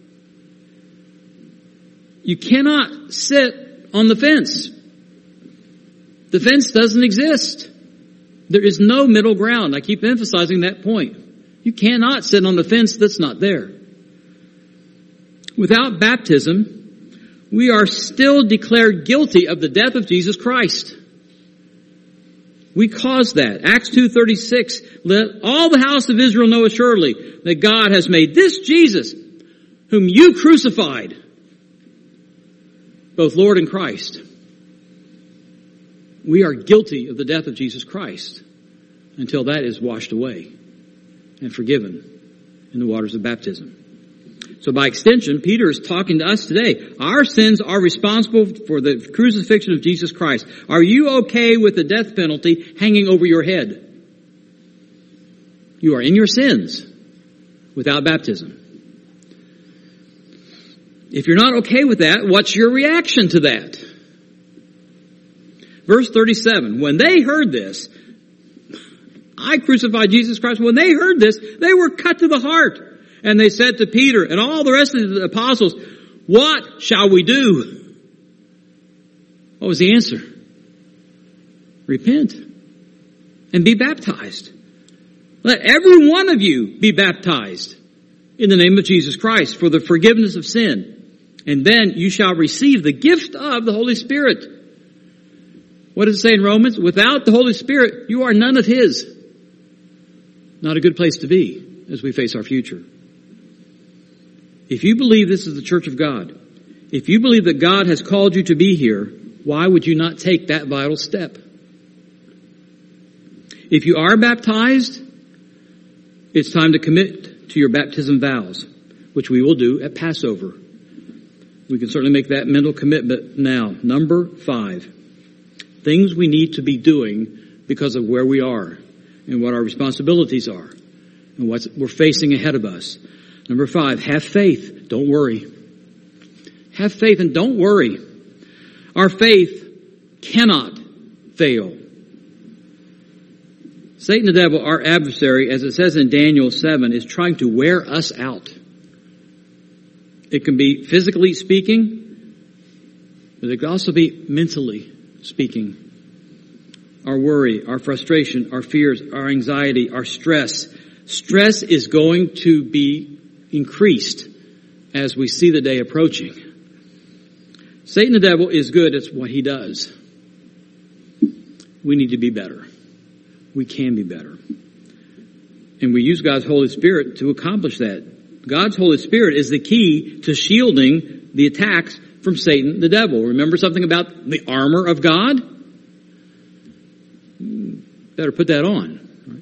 S1: You cannot sit on the fence. The fence doesn't exist. There is no middle ground. I keep emphasizing that point. You cannot sit on the fence that's not there. Without baptism, we are still declared guilty of the death of Jesus Christ. We cause that. Acts two thirty-six, let all the house of Israel know assuredly that God has made this Jesus, whom you crucified, both Lord and Christ. We are guilty of the death of Jesus Christ until that is washed away and forgiven in the waters of baptism. So by extension, Peter is talking to us today. Our sins are responsible for the crucifixion of Jesus Christ. Are you okay with the death penalty hanging over your head? You are in your sins without baptism. If you're not okay with that, what's your reaction to that? Verse thirty-seven, when they heard this, I crucified Jesus Christ. When they heard this, they were cut to the heart. And they said to Peter and all the rest of the apostles, what shall we do? What was the answer? Repent and be baptized. Let every one of you be baptized in the name of Jesus Christ for the forgiveness of sin. And then you shall receive the gift of the Holy Spirit. What does it say in Romans? Without the Holy Spirit, you are none of His. Not a good place to be as we face our future. If you believe this is the church of God, if you believe that God has called you to be here, why would you not take that vital step? If you are baptized, it's time to commit to your baptism vows, which we will do at Passover. We can certainly make that mental commitment now. Number five, things we need to be doing because of where we are and what our responsibilities are and what we're facing ahead of us. Number five, have faith. Don't worry. Have faith and don't worry. Our faith cannot fail. Satan the devil, our adversary, as it says in Daniel seven, is trying to wear us out. It can be physically speaking, but it can also be mentally speaking. Our worry, our frustration, our fears, our anxiety, our stress. Stress is going to be increased as we see the day approaching. Satan the devil is good at what he does. We need to be better. We can be better. And we use God's Holy Spirit to accomplish that. God's Holy Spirit is the key to shielding the attacks from Satan the devil. Remember something about the armor of God? Better put that on.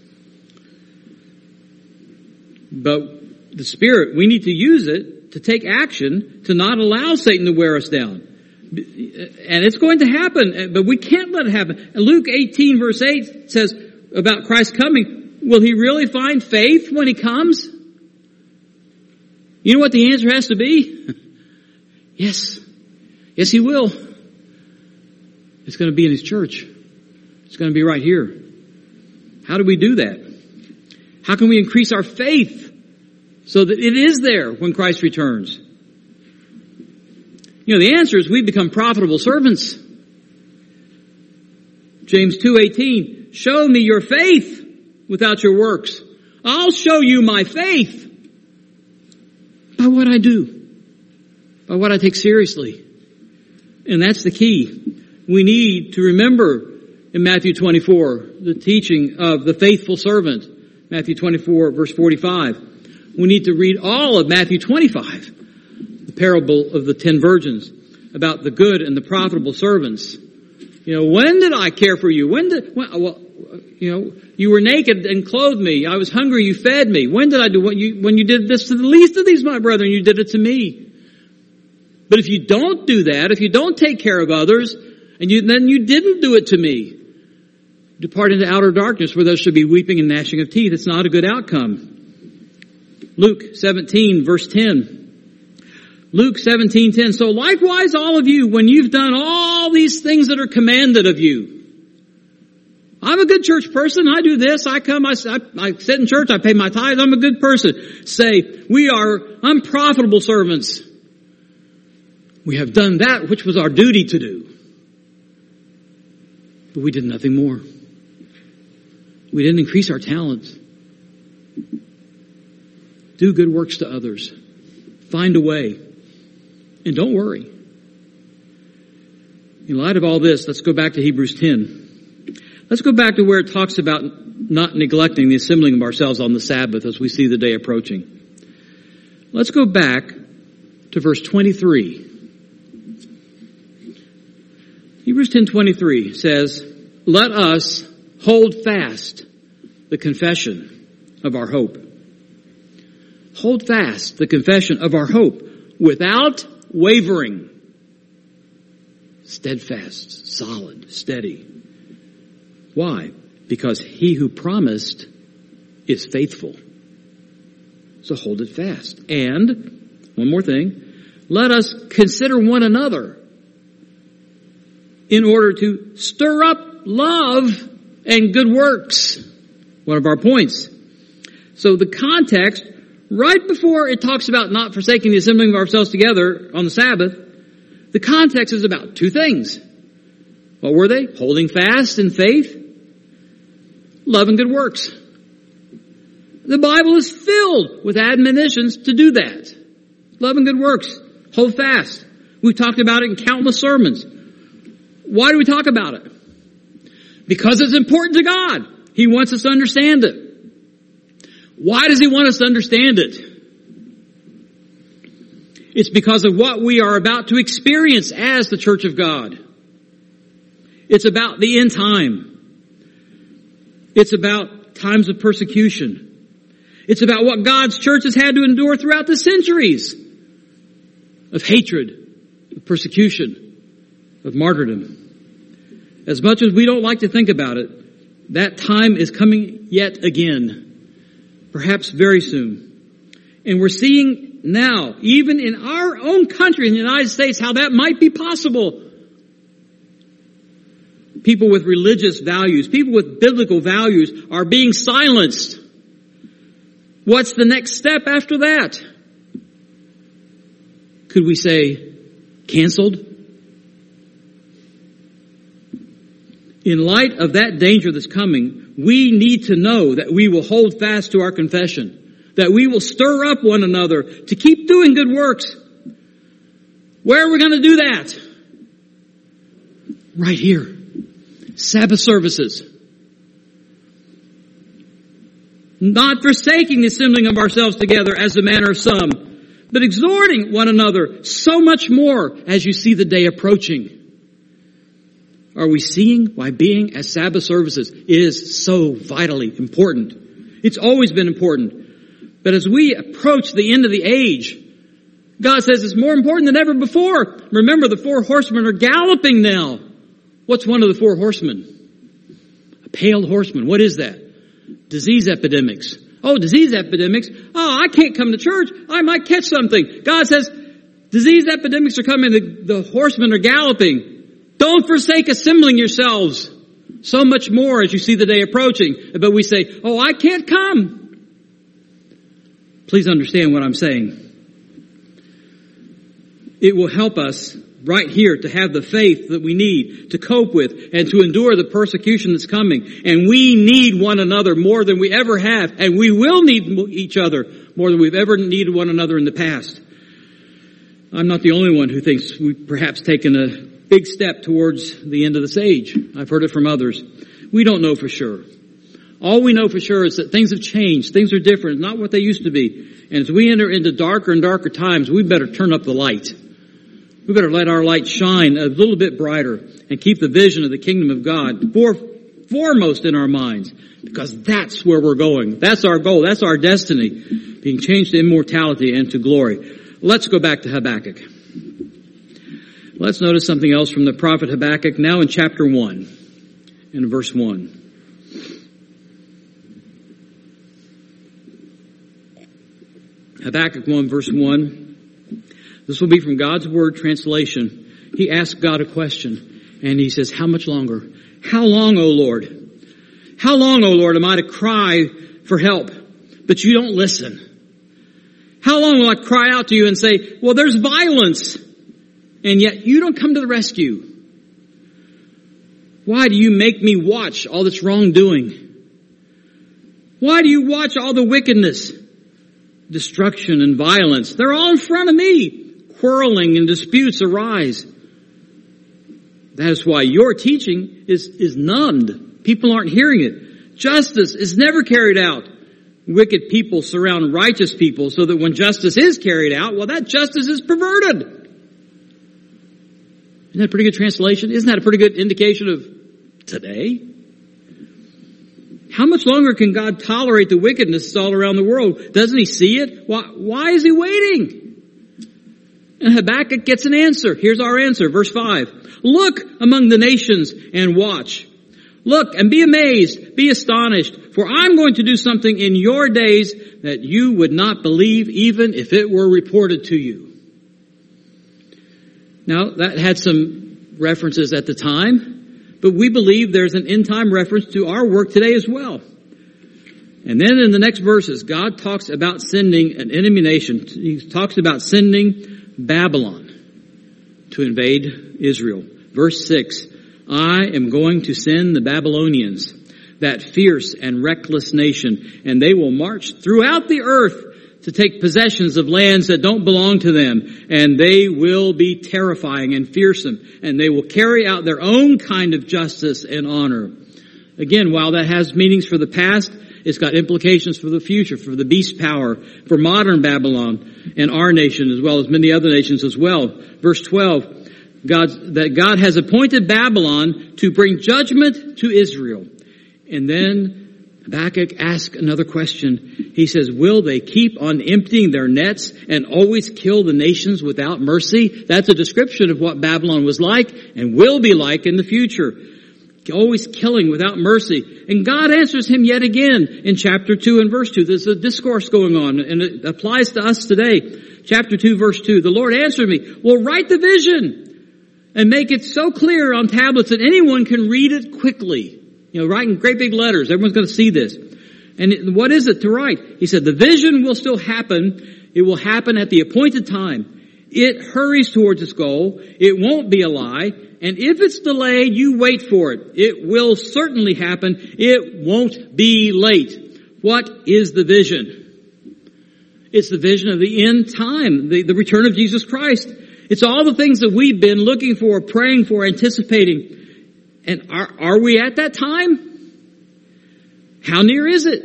S1: But the Spirit, we need to use it to take action to not allow Satan to wear us down. And it's going to happen, but we can't let it happen. Luke eighteen verse eight says about Christ coming, will He really find faith when He comes? You know what the answer has to be? Yes. Yes, He will. It's going to be in His church. It's going to be right here. How do we do that? How can we increase our faith so that it is there when Christ returns? You know, the answer is we become profitable servants. James two eighteen, show me your faith without your works. I'll show you my faith by what I do. are what I take seriously. And that's the key. We need to remember in Matthew twenty-four, the teaching of the faithful servant. Matthew twenty-four, verse forty-five. We need to read all of Matthew twenty-five, the parable of the ten virgins, about the good and the profitable servants. You know, when did I care for you? When did, when, well, you know, you were naked and clothed me. I was hungry, you fed me. When did I do what you, when you did this to the least of these, my brethren, you did it to me. But if you don't do that, if you don't take care of others, and you, then you didn't do it to me. Depart into outer darkness where there should be weeping and gnashing of teeth. It's not a good outcome. Luke seventeen, verse ten. Luke seventeen, ten. So likewise all of you, when you've done all these things that are commanded of you. I'm a good church person. I do this. I come, I, I, I sit in church. I pay my tithes. I'm a good person. Say, we are unprofitable servants. We have done that which was our duty to do. But we did nothing more. We didn't increase our talents. Do good works to others. Find a way. And don't worry. In light of all this, let's go back to Hebrews ten. Let's go back to where it talks about not neglecting the assembling of ourselves on the Sabbath as we see the day approaching. Let's go back to verse twenty-three. Hebrews ten twenty-three says, let us hold fast the confession of our hope. Hold fast the confession of our hope without wavering. Steadfast, solid, steady. Why? Because he who promised is faithful. So hold it fast. And, one more thing, let us consider one another in order to stir up love and good works. One of our points. So the context, right before it talks about not forsaking the assembling of ourselves together on the Sabbath, the context is about two things. What were they? Holding fast in faith, love and good works. The Bible is filled with admonitions to do that. Love and good works. Hold fast. We've talked about it in countless sermons. Why do we talk about it? Because it's important to God. He wants us to understand it. Why does He want us to understand it? It's because of what we are about to experience as the Church of God. It's about the end time. It's about times of persecution. It's about what God's church has had to endure throughout the centuries of hatred, of persecution, of martyrdom. As much as we don't like to think about it, that time is coming yet again, perhaps very soon. And we're seeing now, even in our own country, in the United States, how that might be possible. People with religious values, people with biblical values are being silenced. What's the next step after that? Could we say, canceled? In light of that danger that's coming, we need to know that we will hold fast to our confession, that we will stir up one another to keep doing good works. Where are we going to do that? Right here. Sabbath services. Not forsaking the assembling of ourselves together as the manner of some, but exhorting one another so much more as you see the day approaching. Are we seeing why being at Sabbath services is so vitally important? It's always been important. But as we approach the end of the age, God says it's more important than ever before. Remember, the four horsemen are galloping now. What's one of the four horsemen? A pale horseman. What is that? Disease epidemics. Oh, disease epidemics. Oh, I can't come to church. I might catch something. God says, disease epidemics are coming. The, the horsemen are galloping. Don't forsake assembling yourselves. So much more as you see the day approaching. But we say, oh, I can't come. Please understand what I'm saying. It will help us right here to have the faith that we need to cope with and to endure the persecution that's coming. And we need one another more than we ever have. And we will need each other more than we've ever needed one another in the past. I'm not the only one who thinks we've perhaps taken a big step towards the end of this age. I've heard it from others. We don't know for sure. All we know for sure is that things have changed. Things are different, not what they used to be. And as we enter into darker and darker times, we better turn up the light. We better let our light shine a little bit brighter and keep the vision of the kingdom of God for, foremost in our minds, because that's where we're going. That's our goal. That's our destiny, being changed to immortality and to glory. Let's go back to Habakkuk. Let's notice something else from the prophet Habakkuk now in chapter one, in verse one. Habakkuk one, verse one. This will be from God's Word translation. He asks God a question, and he says, how much longer? How long, O Lord? How long, O Lord, am I to cry for help, but you don't listen? How long will I cry out to you and say, well, there's violence, and yet you don't come to the rescue? Why do you make me watch all this wrongdoing? Why do you watch all the wickedness, destruction, and violence? They're all in front of me. Quarreling and disputes arise. That is why your teaching is, is numbed. People aren't hearing it. Justice is never carried out. Wicked people surround righteous people so that when justice is carried out, well, that justice is perverted. Isn't that a pretty good translation? Isn't that a pretty good indication of today? How much longer can God tolerate the wickedness all around the world? Doesn't he see it? Why, why is he waiting? And Habakkuk gets an answer. Here's our answer, verse five. Look among the nations and watch. Look and be amazed, be astonished, for I'm going to do something in your days that you would not believe even if it were reported to you. Now, that had some references at the time, but we believe there's an end-time reference to our work today as well. And then in the next verses, God talks about sending an enemy nation. He talks about sending Babylon to invade Israel. Verse six, I am going to send the Babylonians, that fierce and reckless nation, and they will march throughout the earth to take possessions of lands that don't belong to them, and they will be terrifying and fearsome, and they will carry out their own kind of justice and honor. Again, while that has meanings for the past, it's got implications for the future, for the beast power, for modern Babylon and our nation as well as many other nations as well. Verse twelve, God, that God has appointed Babylon to bring judgment to Israel. And then Habakkuk asks another question. He says, will they keep on emptying their nets and always kill the nations without mercy? That's a description of what Babylon was like and will be like in the future. Always killing without mercy. And God answers him yet again in chapter two and verse two. There's a discourse going on, and it applies to us today. Chapter two, verse two. The Lord answered me, well, write the vision and make it so clear on tablets that anyone can read it quickly. You know, write in great big letters. Everyone's going to see this. And it, what is it to write? He said, the vision will still happen. It will happen at the appointed time. It hurries towards its goal. It won't be a lie. And if it's delayed, you wait for it. It will certainly happen. It won't be late. What is the vision? It's the vision of the end time, the, the return of Jesus Christ. It's all the things that we've been looking for, praying for, anticipating. And are, are we at that time? How near is it?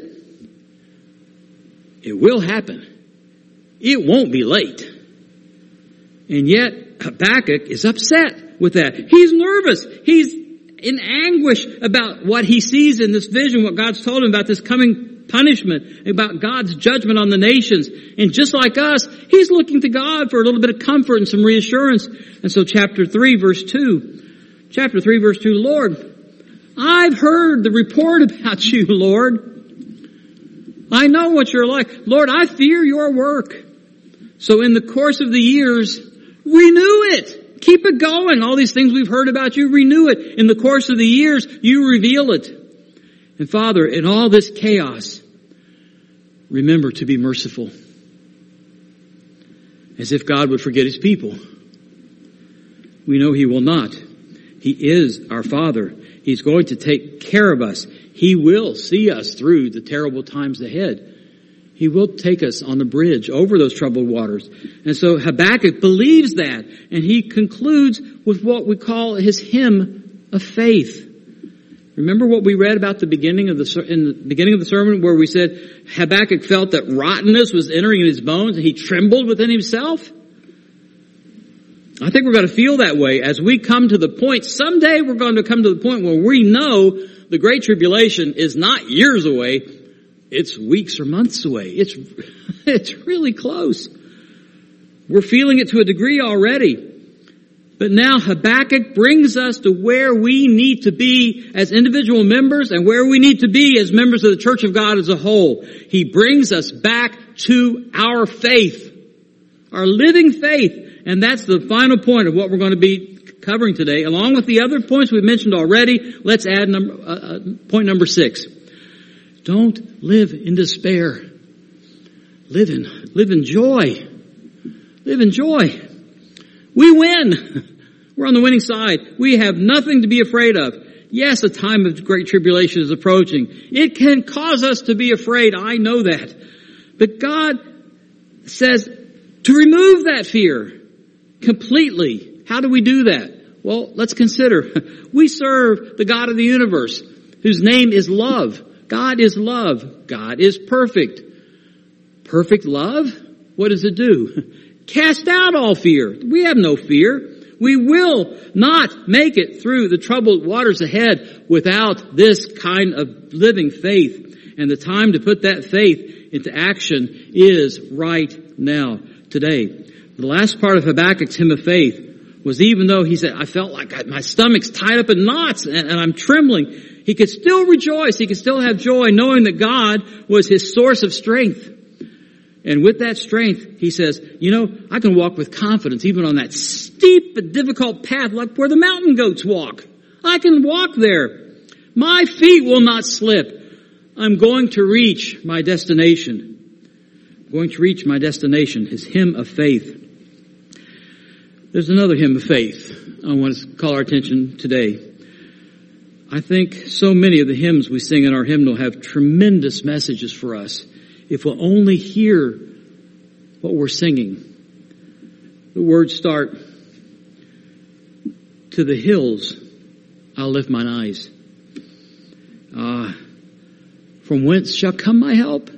S1: It will happen. It won't be late. And yet, Habakkuk is upset with that. He's nervous. He's in anguish about what he sees in this vision, what God's told him about this coming punishment, about God's judgment on the nations. And just like us, he's looking to God for a little bit of comfort and some reassurance. And so chapter three, verse two, chapter three, verse two, Lord, I've heard the report about you, Lord. I know what you're like. Lord, I fear your work. So in the course of the years, renew it. Keep it going. All these things we've heard about you, renew it. In the course of the years, you reveal it. And Father, in all this chaos, remember to be merciful. As if God would forget his people. We know he will not. He is our Father. He's going to take care of us. He will see us through the terrible times ahead. He will take us on the bridge over those troubled waters. And so Habakkuk believes that, and he concludes with what we call his hymn of faith. Remember what we read about the beginning of the in the beginning of the sermon, where we said Habakkuk felt that rottenness was entering in his bones, and he trembled within himself? I think we're going to feel that way as we come to the point. Someday we're going to come to the point where we know the Great Tribulation is not years away. It's weeks or months away. It's, it's really close. We're feeling it to a degree already. But now Habakkuk brings us to where we need to be as individual members and where we need to be as members of the Church of God as a whole. He brings us back to our faith, our living faith. And that's the final point of what we're going to be covering today. Along with the other points we've mentioned already, let's add number, uh, point number six. Don't live in despair. Live in, live in joy. Live in joy. We win. We're on the winning side. We have nothing to be afraid of. Yes, a time of great tribulation is approaching. It can cause us to be afraid. I know that. But God says to remove that fear completely. How do we do that? Well, let's consider. We serve the God of the universe, whose name is love. God is love. God is perfect. Perfect love? What does it do? Cast out all fear. We have no fear. We will not make it through the troubled waters ahead without this kind of living faith. And the time to put that faith into action is right now, today. The last part of Habakkuk's hymn of faith was, even though he said, I felt like I, my stomach's tied up in knots and, and I'm trembling, he could still rejoice. He could still have joy knowing that God was his source of strength. And with that strength, he says, you know, I can walk with confidence even on that steep and difficult path like where the mountain goats walk. I can walk there. My feet will not slip. I'm going to reach my destination. I'm going to reach my destination, his hymn of faith. There's another hymn of faith I want to call our attention today. I think so many of the hymns we sing in our hymnal have tremendous messages for us. If we'll only hear what we're singing. The words start, to the hills I'll lift mine eyes. Ah, from whence shall come my help?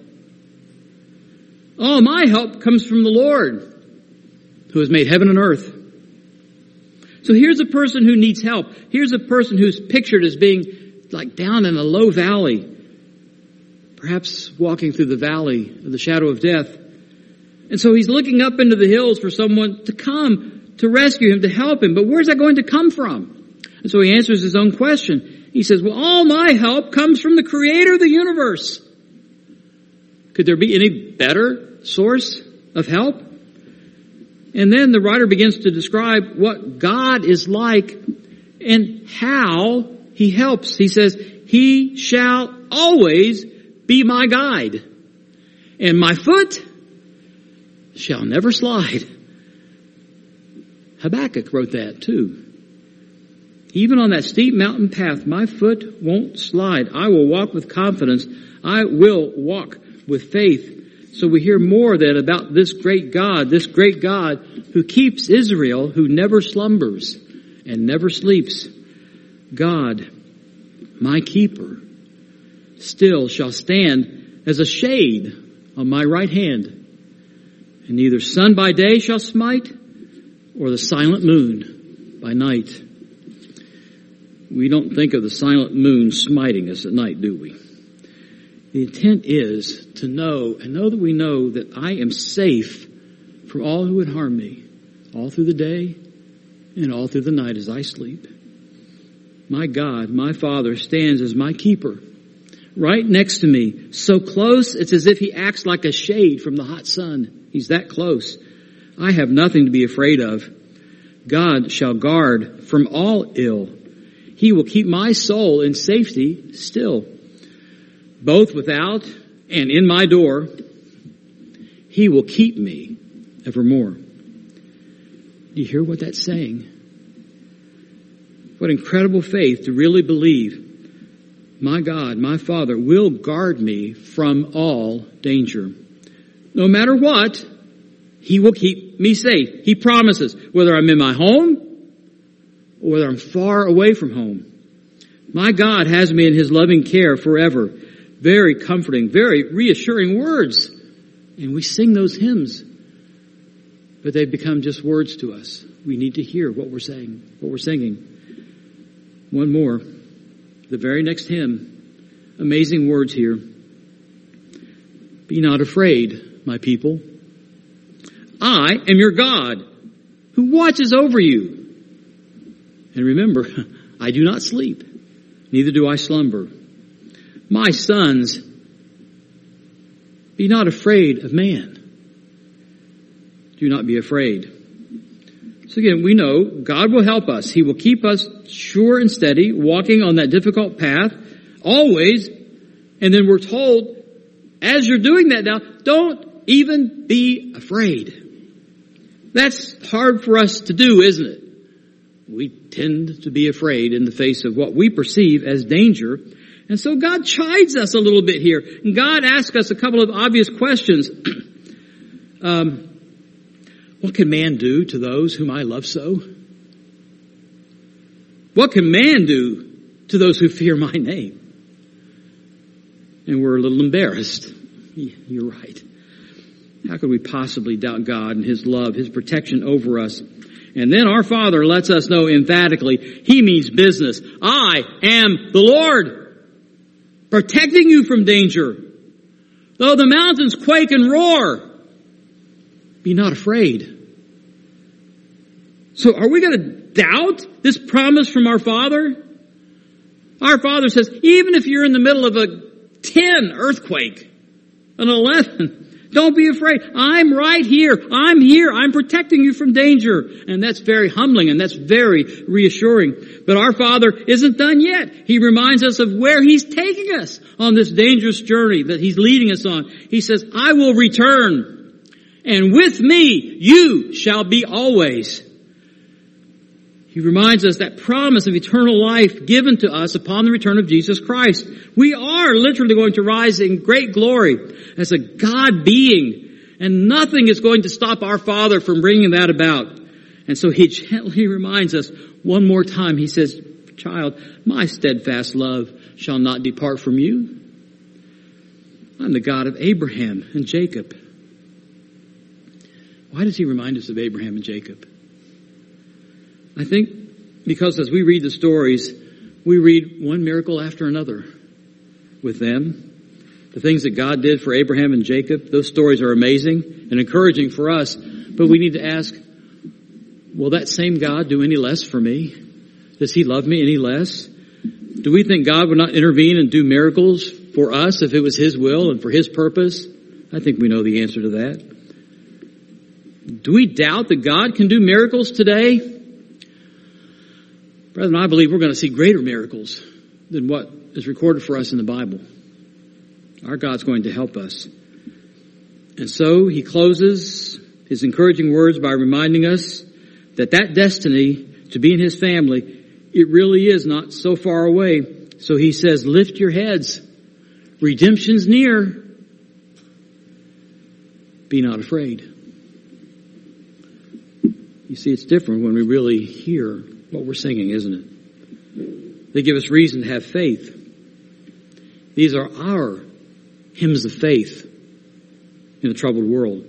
S1: Oh, my help comes from the Lord, who has made heaven and earth. So here's a person who needs help. Here's a person who's pictured as being like down in a low valley, perhaps walking through the valley of the shadow of death. And so he's looking up into the hills for someone to come to rescue him, to help him. But where's that going to come from? And so he answers his own question. He says, well, all my help comes from the Creator of the universe. Could there be any better source of help? And then the writer begins to describe what God is like and how he helps. He says, he shall always be my guide, and my foot shall never slide. Habakkuk wrote that too. Even on that steep mountain path, my foot won't slide. I will walk with confidence. I will walk with faith. So we hear more then about this great God, this great God who keeps Israel, who never slumbers and never sleeps. God, my keeper, still shall stand as a shade on my right hand. And neither sun by day shall smite, or the silent moon by night. We don't think of the silent moon smiting us at night, do we? The intent is to know, and know that we know that I am safe from all who would harm me, all through the day and all through the night as I sleep. My God, my Father, stands as my keeper, right next to me, so close it's as if he acts like a shade from the hot sun. He's that close. I have nothing to be afraid of. God shall guard from all ill. He will keep my soul in safety still, both without and in my door. He will keep me evermore. Do you hear what that's saying? What incredible faith to really believe my God, my Father, will guard me from all danger. no matter what, He will keep me safe. He promises, whether I'm in my home or whether I'm far away from home. My God has me in His loving care forever. Very comforting, very reassuring words. And we sing those hymns, but they become just words to us. We need to hear what we're saying, what we're singing. One more. The very next hymn. Amazing words here. Be not afraid, my people. I am your God, who watches over you. And remember, I do not sleep, neither do I slumber. My sons, be not afraid of man. Do not be afraid. So again, we know God will help us. He will keep us sure and steady, walking on that difficult path, always. And then we're told, as you're doing that now, don't even be afraid. That's hard for us to do, isn't it? We tend to be afraid in the face of what we perceive as danger. And so God chides us a little bit here. And God asks us a couple of obvious questions. um, what can man do to those whom I love so? What can man do to those who fear my name? And we're a little embarrassed. You're right. How could we possibly doubt God and His love, His protection over us? And then our Father lets us know emphatically, He means business. I am the Lord, protecting you from danger. Though the mountains quake and roar, be not afraid. So are we going to doubt this promise from our Father? Our Father says, even if you're in the middle of a ten earthquake, an eleven, don't be afraid. I'm right here. I'm here. I'm protecting you from danger. And that's very humbling and that's very reassuring. But our Father isn't done yet. He reminds us of where He's taking us on this dangerous journey that He's leading us on. He says, I will return, and with me you shall be always. He reminds us that promise of eternal life given to us upon the return of Jesus Christ. We are literally going to rise in great glory as a God being, and nothing is going to stop our Father from bringing that about. And so He gently reminds us one more time. He says, child, my steadfast love shall not depart from you. I'm the God of Abraham and Jacob. Why does He remind us of Abraham and Jacob? I think because as we read the stories, we read one miracle after another with them. The things that God did for Abraham and Jacob, those stories are amazing and encouraging for us. But we need to ask, will that same God do any less for me? Does He love me any less? Do we think God would not intervene and do miracles for us if it was His will and for His purpose? I think we know the answer to that. Do we doubt that God can do miracles today? Brethren, I believe we're going to see greater miracles than what is recorded for us in the Bible. Our God's going to help us. And so He closes His encouraging words by reminding us that that destiny to be in His family, it really is not so far away. So He says, lift your heads. Redemption's near. Be not afraid. You see, it's different when we really hear what we're singing, isn't it? They give us reason to have faith. These are our hymns of faith in a troubled world.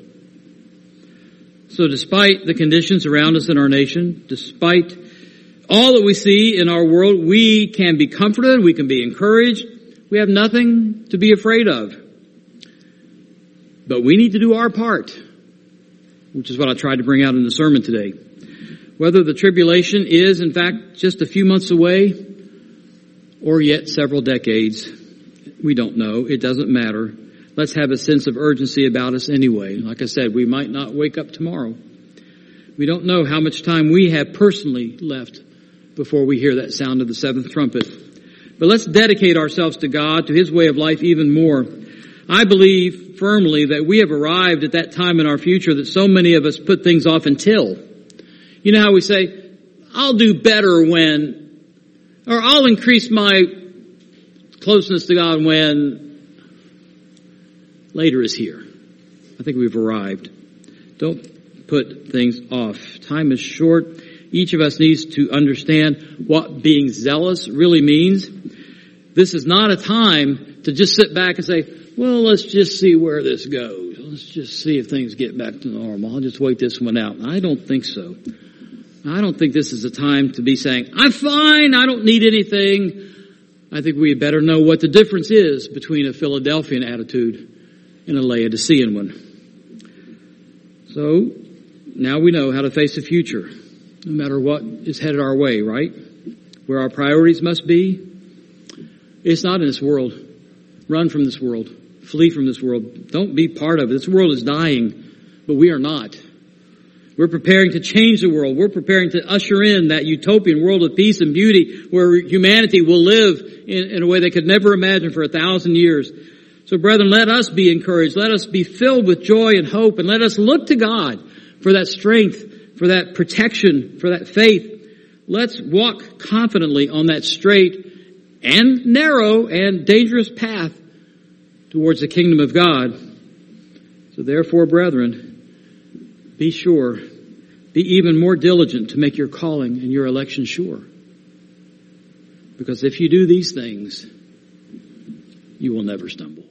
S1: So despite the conditions around us in our nation, despite all that we see in our world, we can be comforted, we can be encouraged. We have nothing to be afraid of. But we need to do our part, which is what I tried to bring out in the sermon today. Whether the tribulation is, in fact, just a few months away or yet several decades, we don't know. It doesn't matter. Let's have a sense of urgency about us anyway. Like I said, we might not wake up tomorrow. We don't know how much time we have personally left before we hear that sound of the seventh trumpet. But let's dedicate ourselves to God, to His way of life even more. I believe firmly that we have arrived at that time in our future that so many of us put things off until. You know how we say, I'll do better when, or I'll increase my closeness to God when later is here. I think we've arrived. Don't put things off. Time is short. Each of us needs to understand what being zealous really means. This is not a time to just sit back and say, well, let's just see where this goes. Let's just see if things get back to normal. I'll just wait this one out. I don't think so. I don't think this is a time to be saying, I'm fine, I don't need anything. I think we better know what the difference is between a Philadelphian attitude and a Laodicean one. So, now we know how to face the future, no matter what is headed our way, right? Where our priorities must be. It's not in this world. Run from this world. Flee from this world. Don't be part of it. This world is dying, but we are not. We're preparing to change the world. We're preparing to usher in that utopian world of peace and beauty where humanity will live in, in a way they could never imagine for a thousand years. So brethren, let us be encouraged. Let us be filled with joy and hope, and let us look to God for that strength, for that protection, for that faith. Let's walk confidently on that straight and narrow and dangerous path towards the kingdom of God. So therefore, brethren, be sure, be even more diligent to make your calling and your election sure. Because if you do these things, you will never stumble.